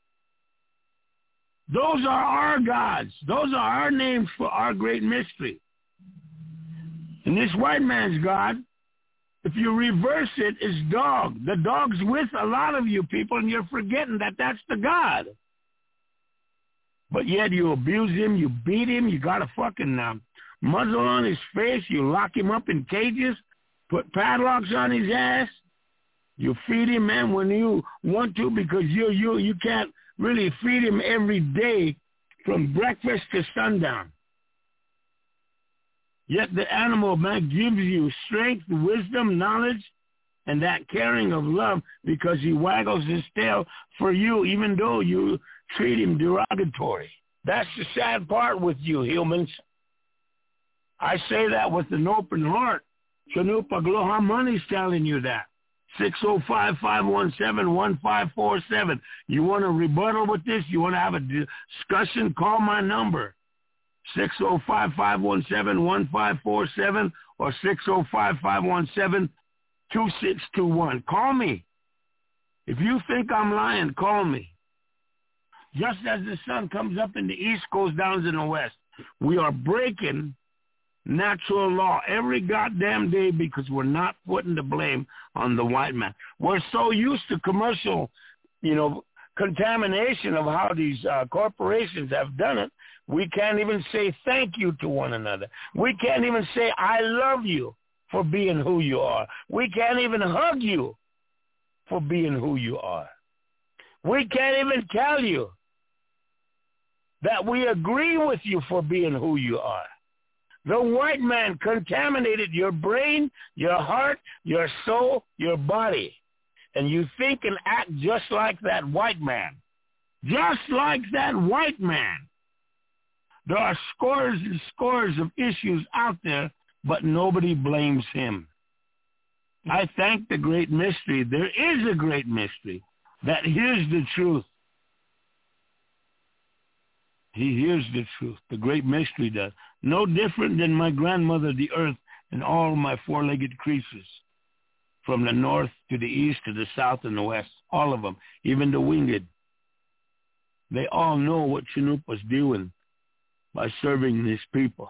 Those are our gods. Those are our names for our great mystery. And this white man's God, if you reverse it, is dog. The dog's with a lot of you people, and you're forgetting that that's the God. But yet you abuse him, you beat him, you got a fucking muzzle on his face, you lock him up in cages, put padlocks on his ass. You feed him, man, when you want to, because you can't really feed him every day from breakfast to sundown. Yet the animal, man, gives you strength, wisdom, knowledge, and that caring of love because he waggles his tail for you, even though you treat him derogatory. That's the sad part with you humans. I say that with an open heart. Chanupa Gloha Money's telling you that. 605-517-1547. You want a rebuttal with this? You want to have a discussion? Call my number. 605-517-1547 or 605-517-2621. Call me. If you think I'm lying, call me. Just as the sun comes up in the east, goes down in the west. We are breaking natural law every goddamn day because we're not putting the blame on the white man. We're so used to commercial, contamination of how these corporations have done it. We can't even say thank you to one another. We can't even say I love you for being who you are. We can't even hug you for being who you are. We can't even tell you that we agree with you for being who you are. The white man contaminated your brain, your heart, your soul, your body. And you think and act just like that white man. Just like that white man. There are scores and scores of issues out there, but nobody blames him. I thank the great mystery. There is a great mystery that hears the truth. He hears the truth. The great mystery does. No different than my grandmother, the earth, and all my four-legged creatures. From the north to the east to the south and the west. All of them. Even the winged. They all know what Chinook was doing by serving these people.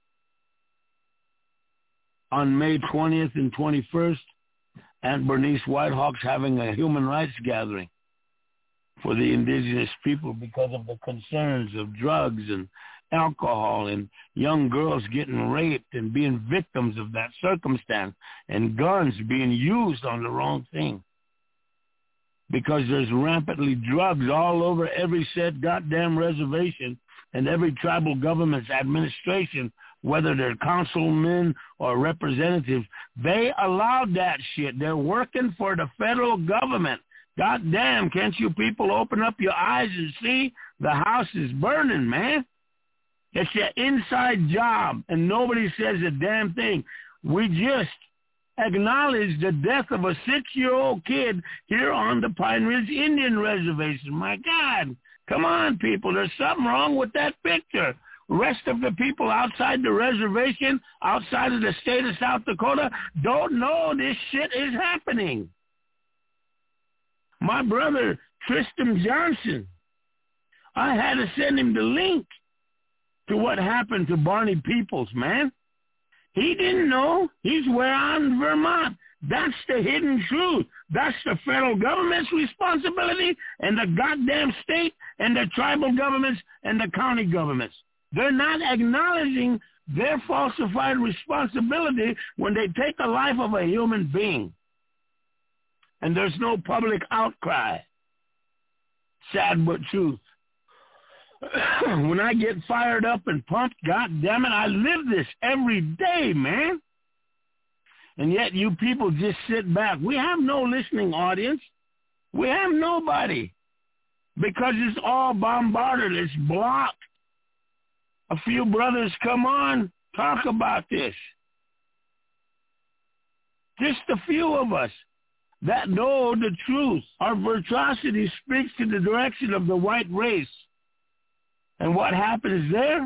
On May 20th and 21st, Aunt Bernice Whitehawk's having a human rights gathering for the indigenous people because of the concerns of drugs and alcohol and young girls getting raped and being victims of that circumstance and guns being used on the wrong thing. Because there's rampantly drugs all over every said goddamn reservation and every tribal government's administration, whether they're councilmen or representatives, they allowed that shit. They're working for the federal government. God damn, can't you people open up your eyes and see the house is burning, man? It's an inside job, and nobody says a damn thing. We just acknowledge the death of a 6-year-old kid here on the Pine Ridge Indian Reservation. My God, come on, people. There's something wrong with that picture. Rest of the people outside the reservation, outside of the state of South Dakota, don't know this shit is happening. My brother, Tristan Johnson, I had to send him the link to what happened to Barney Peoples, man. He didn't know. He's where I'm in Vermont. That's the hidden truth. That's the federal government's responsibility and the goddamn state and the tribal governments and the county governments. They're not acknowledging their falsified responsibility when they take the life of a human being. And there's no public outcry. Sad but truth. When I get fired up and pumped, God damn it, I live this every day, man. And yet you people just sit back. We have no listening audience. We have nobody. Because it's all bombarded. It's blocked. A few brothers come on, talk about this. Just a few of us that know the truth. Our virtuosity speaks to the direction of the white race. And what happens there?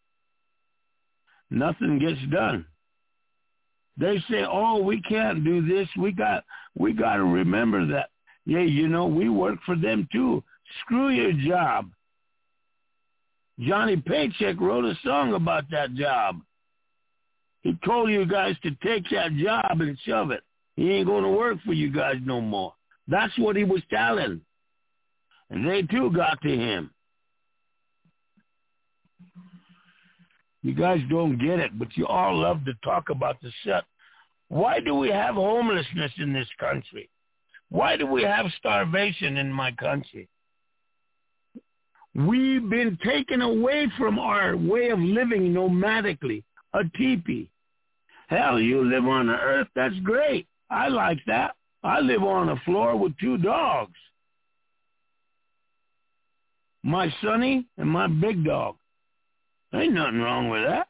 Nothing gets done. They say, oh, we can't do this. We got to remember that. Yeah, you know, we work for them too. Screw your job. Johnny Paycheck wrote a song about that job. He told you guys to take that job and shove it. He ain't going to work for you guys no more. That's what he was telling. And they too got to him. You guys don't get it, but you all love to talk about the shit. Why do we have homelessness in this country? Why do we have starvation in my country? We've been taken away from our way of living nomadically, a teepee. Hell, you live on the earth, that's great. I like that. I live on a floor with 2 dogs. My Sonny and my big dog. Ain't nothing wrong with that.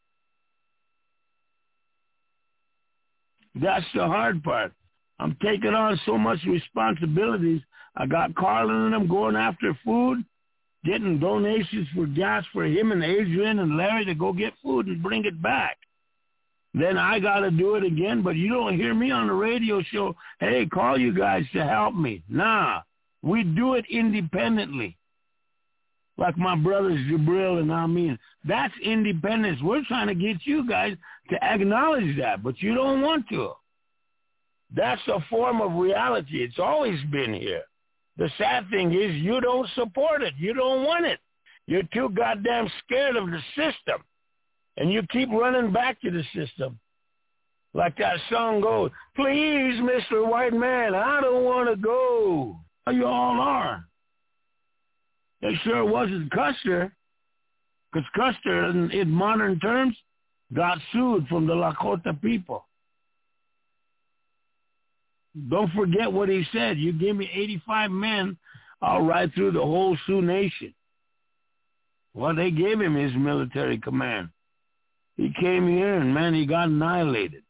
That's the hard part. I'm taking on so much responsibilities. I got Carlin and them going after food, getting donations for gas for him and Adrian and Larry to go get food and bring it back. Then I got to do it again, but you don't hear me on the radio show, hey, call you guys to help me. Nah, we do it independently. Like my brothers Jabril and Amin. That's independence. We're trying to get you guys to acknowledge that, but you don't want to. That's a form of reality. It's always been here. The sad thing is you don't support it. You don't want it. You're too goddamn scared of the system. And you keep running back to the system. Like that song goes, please, Mr. White Man, I don't want to go. You all are. It sure wasn't Custer, because Custer, in modern terms, got sued from the Lakota people. Don't forget what he said. You give me 85 men, I'll ride through the whole Sioux Nation. Well, they gave him his military command. He came here and, man, he got annihilated.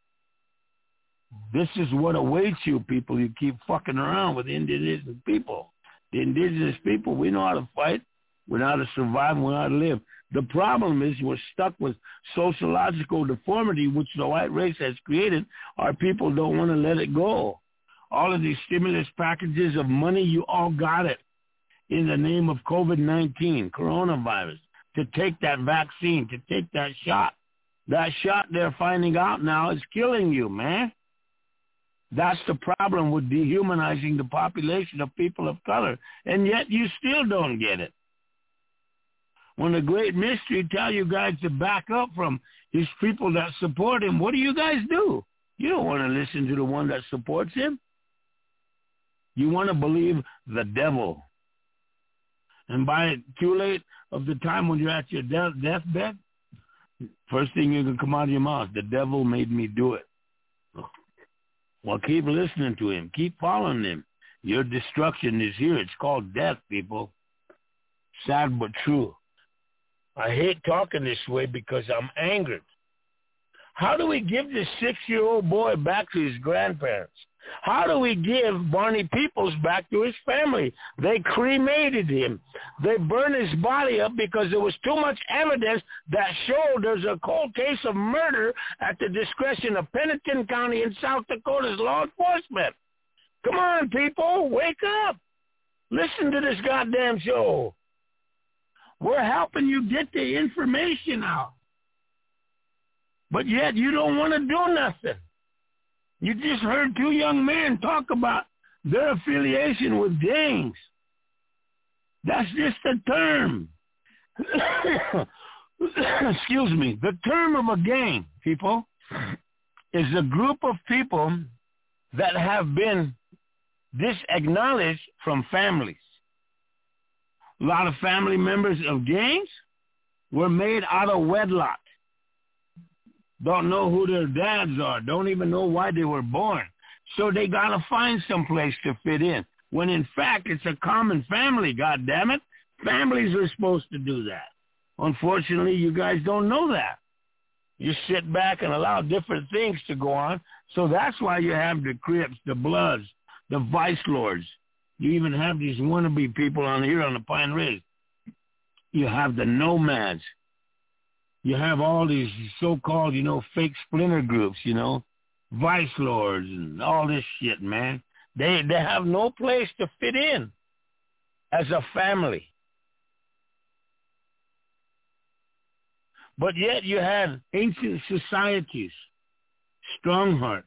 This is what awaits you people. You keep fucking around with the indigenous people. The indigenous people, we know how to fight. We know how to survive. We know how to live. The problem is we're stuck with sociological deformity, which the white race has created. Our people don't want to let it go. All of these stimulus packages of money, you all got it in the name of COVID-19, coronavirus, to take that vaccine, to take that shot. That shot they're finding out now is killing you, man. That's the problem with dehumanizing the population of people of color, and yet you still don't get it. When the great mystery tell you guys to back up from his people that support him, what do you guys do? You don't want to listen to the one that supports him. You want to believe the devil. And by too late of the time when you're at your deathbed, first thing you can come out of your mouth, the devil made me do it. Well, keep listening to him. Keep following him. Your destruction is here. It's called death, people. Sad but true. I hate talking this way because I'm angered. How do we give this 6-year-old boy back to his grandparents? How do we give Barney Peoples back to his family? They cremated him. They burned his body up because there was too much evidence that showed there's a cold case of murder at the discretion of Pennington County in South Dakota's law enforcement. Come on, people, wake up. Listen to this goddamn show. We're helping you get the information out. But yet you don't want to do nothing. You just heard 2 young men talk about their affiliation with gangs. That's just a term. Excuse me. The term of a gang, people, is a group of people that have been disacknowledged from families. A lot of family members of gangs were made out of wedlock. Don't know who their dads are. Don't even know why they were born. So they got to find some place to fit in. When in fact, it's a common family, goddammit. Families are supposed to do that. Unfortunately, you guys don't know that. You sit back and allow different things to go on. So that's why you have the Crips, the Bloods, the Vice Lords. You even have these wannabe people on here on the Pine Ridge. You have the Nomads. You have all these so-called, fake splinter groups, Vice Lords and all this shit, man. They have no place to fit in as a family. But yet you had ancient societies, Strongheart,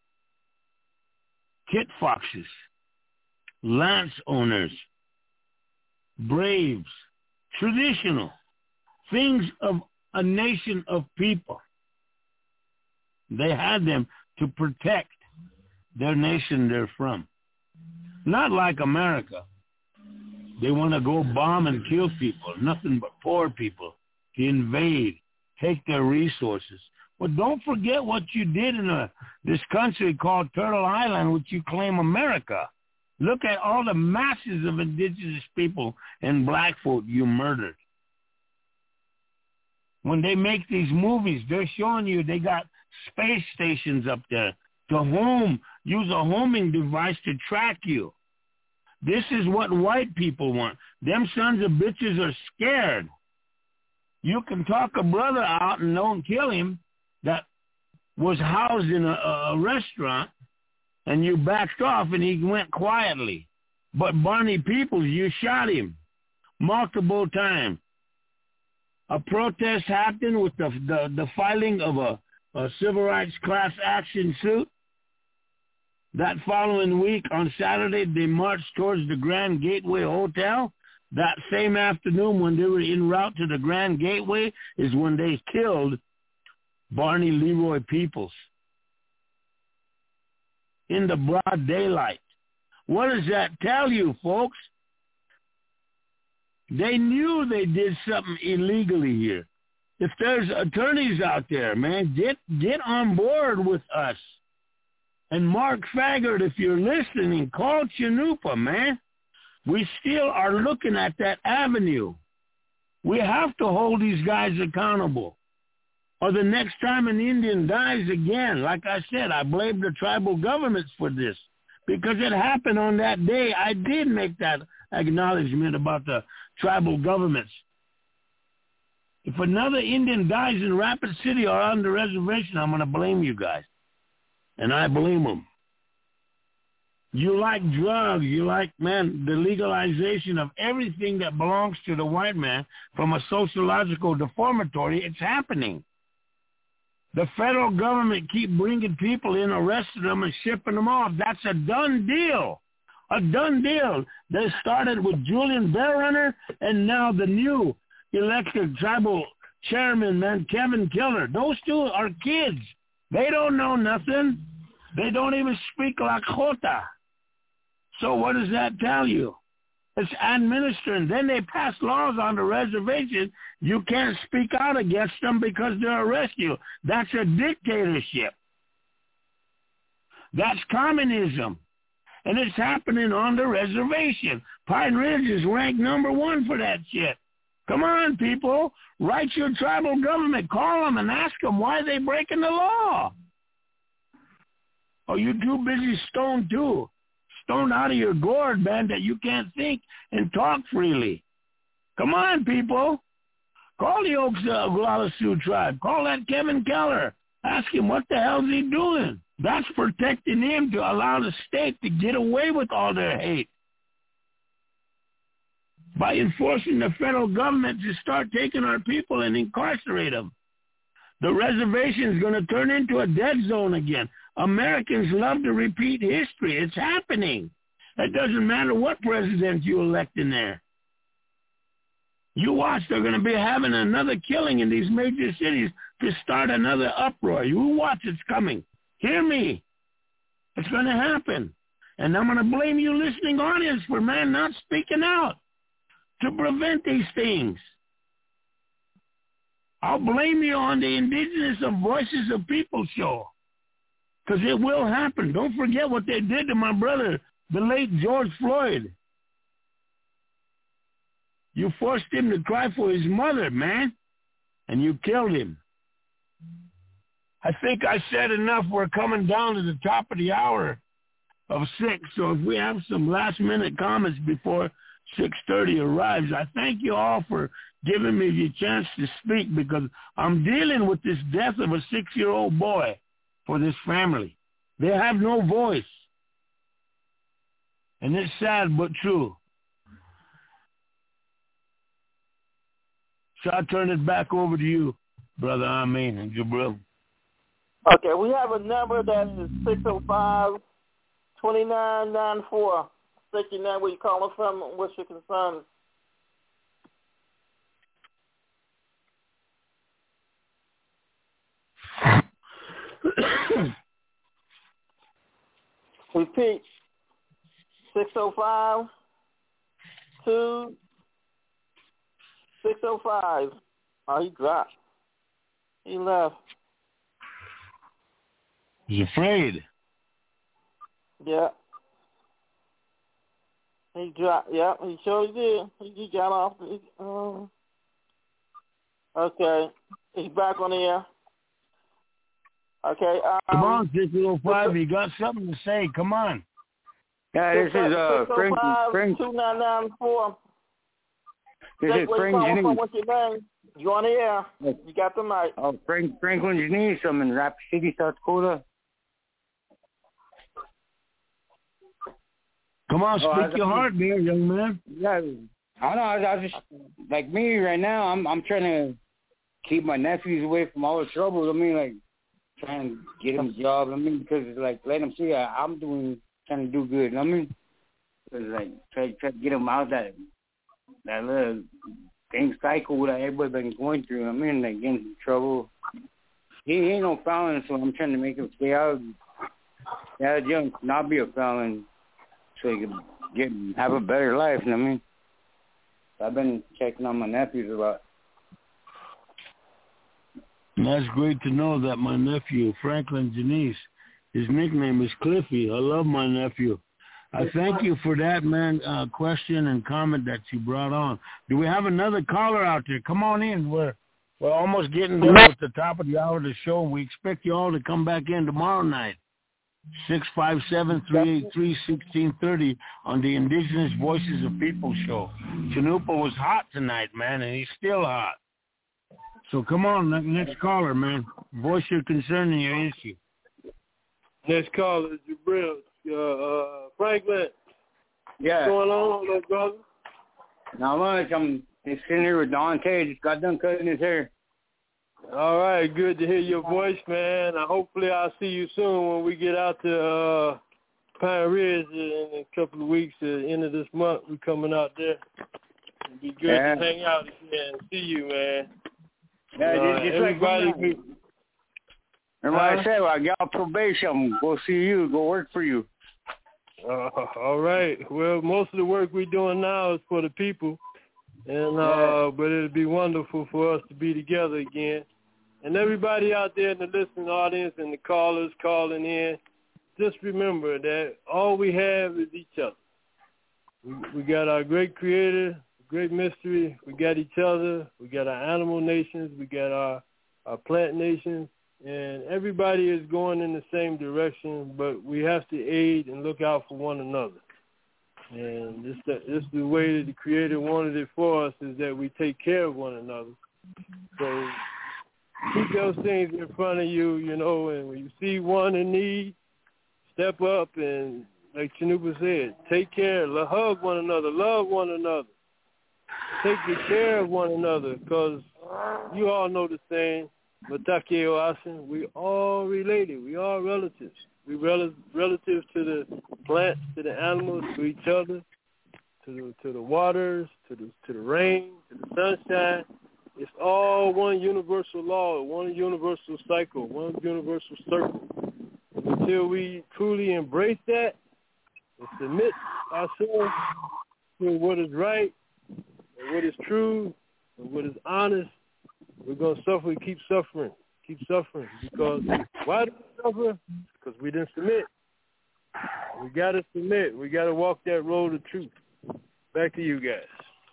Kit Foxes, Lance owners, Braves, traditional, things of a nation of people. They had them to protect their nation they're from. Not like America. They want to go bomb and kill people, nothing but poor people, to invade, take their resources. But don't forget what you did in this country called Turtle Island, which you claim America. Look at all the masses of indigenous people and black folk you murdered. When they make these movies, they're showing you they got space stations up there to use a homing device to track you. This is what white people want. Them sons of bitches are scared. You can talk a brother out and don't kill him that was housed in a restaurant, and you backed off and he went quietly. But Barney Peoples, you shot him multiple times. A protest happened with the filing of a civil rights class action suit. That following week, on Saturday, they marched towards the Grand Gateway Hotel. That same afternoon, when they were en route to the Grand Gateway, is when they killed Barney Leroy Peoples. in the broad daylight. What does that tell you, folks? They knew they did something illegally here. If there's attorneys out there, man, get on board with us. And Mark Faggart, if you're listening, call Chanupa, man. We still are looking at that avenue. We have to hold these guys accountable. Or the next time an Indian dies again, like I said, I blame the tribal governments for this. Because it happened on that day. I did make that acknowledgement about the tribal governments. If another Indian dies in Rapid City or on the reservation, I'm going to blame you guys. And I blame them. You like drugs. You like, man, the legalization of everything that belongs to the white man from a sociological deformatory. It's happening. The federal government keep bringing people in, arresting them, and shipping them off. That's a done deal. A done deal. They started with Julian Bearrunner, and now the new elected tribal chairman, man, Kevin Killer. Those two are kids. They don't know nothing. They don't even speak Lakota. So what does that tell you? It's administering. Then they pass laws on the reservation. You can't speak out against them because they'll arrest you. That's a dictatorship. That's communism. And it's happening on the reservation. Pine Ridge is ranked number 1 for that shit. Come on, people. Write your tribal government. Call them and ask them why they're breaking the law. Oh, you're too busy stoned too. Stoned out of your gourd, man, that you can't think and talk freely. Come on, people. Call the Oglala Sioux tribe. Call that Kevin Keller. Ask him what the hell's he doing. That's protecting him to allow the state to get away with all their hate. By enforcing the federal government to start taking our people and incarcerate them. The reservation is going to turn into a dead zone again. Americans love to repeat history. It's happening. It doesn't matter what president you elect in there. You watch, they're going to be having another killing in these major cities to start another uproar. You watch, it's coming. Hear me. It's going to happen. And I'm going to blame you listening audience for, man, not speaking out to prevent these things. I'll blame you on the Indigenous of Voices of People show. Because it will happen. Don't forget what they did to my brother, the late George Floyd. You forced him to cry for his mother, man. And you killed him. I think I said enough. We're coming down to the top of the hour of 6. So if we have some last-minute comments before 6:30 arrives, I thank you all for giving me the chance to speak because I'm dealing with this death of a 6-year-old boy for this family. They have no voice. And it's sad but true. So I'll turn it back over to you, Brother Amin and Jabril. Okay, we have a number that is 605-2994. State your name, where you calling from, and what's your concern? Repeat. 605-605. Oh, he dropped. He left. He's afraid. Yeah. He dropped. Yeah, he sure did. He got off. Okay. He's back on the air. Okay. Come on, 605. You got something to say. Come on. Yeah, this is Frank. 2994. This is Frank Janice. What's your name? You on the air? You got the mic. Oh, Franklin Janice. I'm in Rapid City, South Dakota. Come on, speak your heart, man, young man. Yeah, I know. I just like me right now. I'm trying to keep my nephews away from all the trouble. I mean, like trying to get them jobs. I mean, because it's like let them see I'm trying to do good. I mean, it's like try to get them out that little gang cycle that everybody been going through. I mean, like getting in trouble. He ain't no fouling, so I'm trying to make him stay out. that young, not be a felon, so you can have a better life. You know what I mean? I've been checking on my nephews a lot. And that's great to know that my nephew, Franklin Janice, his nickname is Cliffy. I love my nephew. I thank you for that, man, question and comment that you brought on. Do we have another caller out there? Come on in. We're almost getting done at the top of the hour of the show. We expect you all to come back in tomorrow night, 657-383-1630 on the Indigenous Voices of People show. Chanupa was hot tonight, man, and he's still hot. So come on, next caller, man. Voice your concern and your issue. Next caller is Jabril. Franklin. Yeah. What's going on, little brother? Not much. I'm sitting here with Dante. Just got done cutting his hair. All right. Good to hear your voice, man. Hopefully I'll see you soon when we get out to Pine Ridge in a couple of weeks. At the end of this month, we're coming out there. It'd be good to hang out again and see you, man. Yeah, just everybody. Like remember I said, I got probation. Go see you. Go work for you. All right. Well, most of the work we're doing now is for the people, and but it'd be wonderful for us to be together again. And everybody out there in the listening audience and the callers calling in, just remember that all we have is each other. We got our great creator, great mystery. We got each other. We got our animal nations. We got our plant nations. And everybody is going in the same direction, but we have to aid and look out for one another. And this is the way that the Creator wanted it for us, is that we take care of one another. So keep those things in front of you, you know, and when you see one in need, step up and, like Chanupa said, take care, hug one another, love one another. Take good care of one another, because you all know the saying, Matake Oasin, we all related. We all relatives. We relatives to the plants, to the animals, to each other, to the waters, to the rain, to the sunshine. It's all one universal law, one universal cycle, one universal circle. And until we truly embrace that and submit ourselves to what is right and what is true and what is honest, we're going to suffer, keep suffering. Because why do we suffer? Because we didn't submit. We got to submit. We got to walk that road of truth. Back to you guys.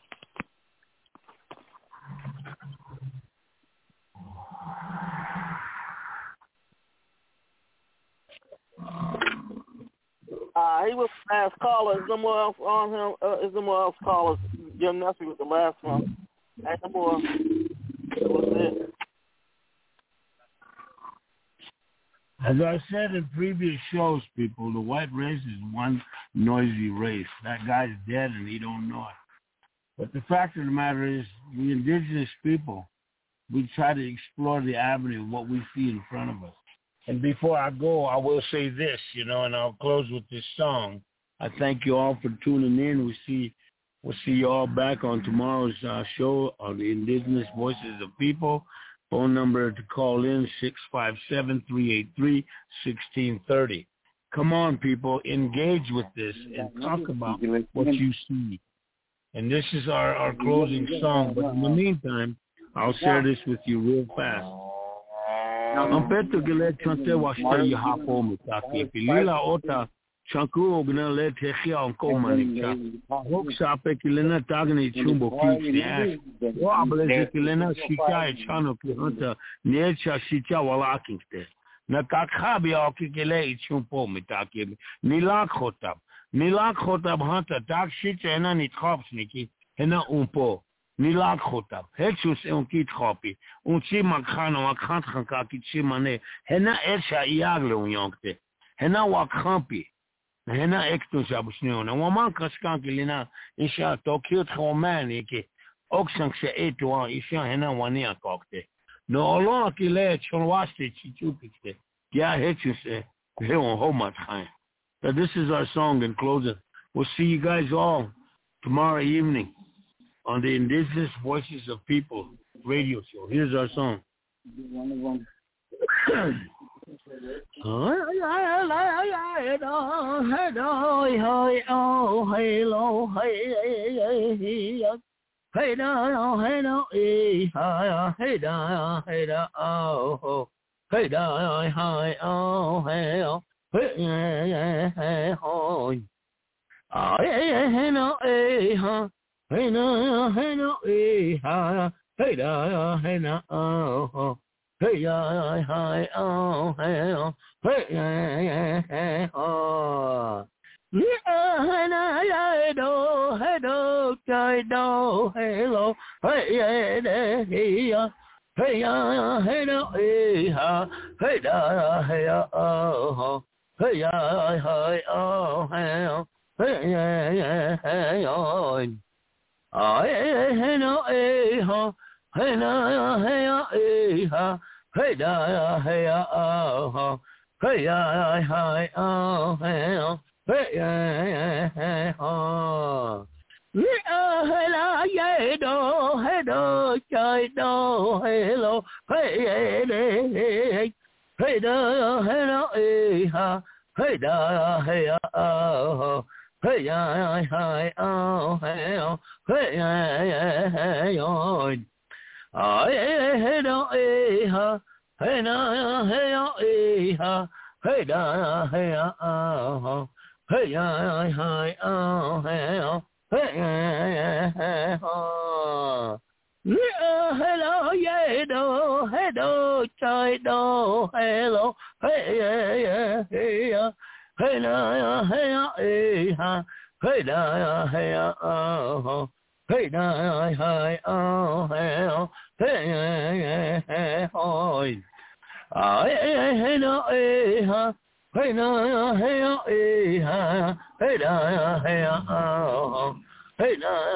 He was the last caller. Is there more else on him? Is there more else callers? Jim Nessie was the last one. Ain't no more. That was it. As I said in previous shows, people, the white race is one noisy race. That guy's dead and he don't know it. But the fact of the matter is, we indigenous people, we try to explore the avenue of what we see in front of us. And before I go, I will say this, you know, and I'll close with this song. I thank you all for tuning in. We'll see you all back on tomorrow's show on the Indigenous Voices of People. Phone number to call in, 657-383-1630. Come on, people, engage with this and talk about what you see. And this is our closing song. But in the meantime, I'll share this with you real fast. Chanku ogna le tekhia onko manika. Hok sape kilena tagne chumbo ki ash. O ableze kilena shika chano ki hunta necha shicha wala kinte. Na kakhabi oki kile chumbo mitake. Nilak khotab hanta tak shicha na nitkhobs niki. Hena umpo. Nilak khotab. Hechus onki khopi. Unchi makhano akhant khanka ki chimane. Hena echa iagle unyonkte. Hena wakhampi. هنا اكتو شابشنون وما كسكان كلنا إشاء توكيوت خوماني كي أكسن شئيتوا إشاء هنا وانيا كوكتي نو الله كي شلواشتي تشيشوكتي يا هيتشوس هيون هومات خاين. So this is our song in closing. We'll see you guys all tomorrow evening on the Indigenous Voices of People radio show. Here's our song. Hey da, hey da, hey da, hey da, oh, hey da, hey oh, hey oh, hey oh, hey no, hey ha, hey no, hey no, hey ha, hey da, hey na, oh, hey hey oh, hey oh, hey oh. Hey do, hey do, hello, hey hey hey do, hey da, hey oh, hey oh, hey oh, hey no, hey no, hey hey da, hey oh, hey oh, hey. Hey ho, hey do, trời do, hello, hey hey do, hello, hey da, hey oh, hey oh, hey oh, hey do, hey no, hey hey da, hey oh. Hey, oh, hey, oh. Hello, yeah, do, trời do, hello, hey, hey, no, hey, hey, da, hey, oh, hey, da, hey, oh, hey, oh, hey, no, hey no, hey da, hey oh, hey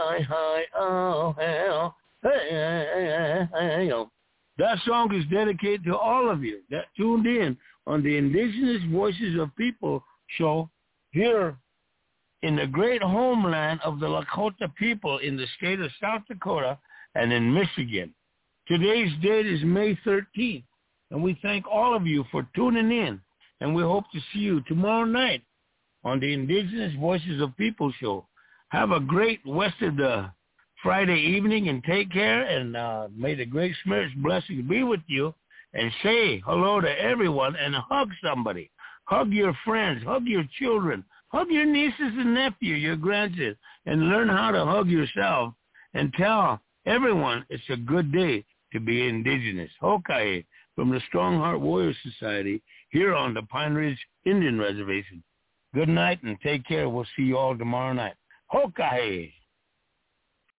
oh. That song is dedicated to all of you that tuned in on the Indigenous Voices of People show here in the great homeland of the Lakota people in the state of South Dakota and in Michigan. Today's date is May 13th, and we thank all of you for tuning in. And we hope to see you tomorrow night on the Indigenous Voices of People show. Have a great rest of the Friday evening and take care. And may the Great Spirit's blessings be with you. And say hello to everyone and hug somebody. Hug your friends. Hug your children. Hug your nieces and nephews, your grandkids. And learn how to hug yourself. And tell everyone it's a good day to be Indigenous. Hokai from the Strong Heart Warrior Society here on the Pine Ridge Indian Reservation. Good night and take care. We'll see you all tomorrow night. Hokai!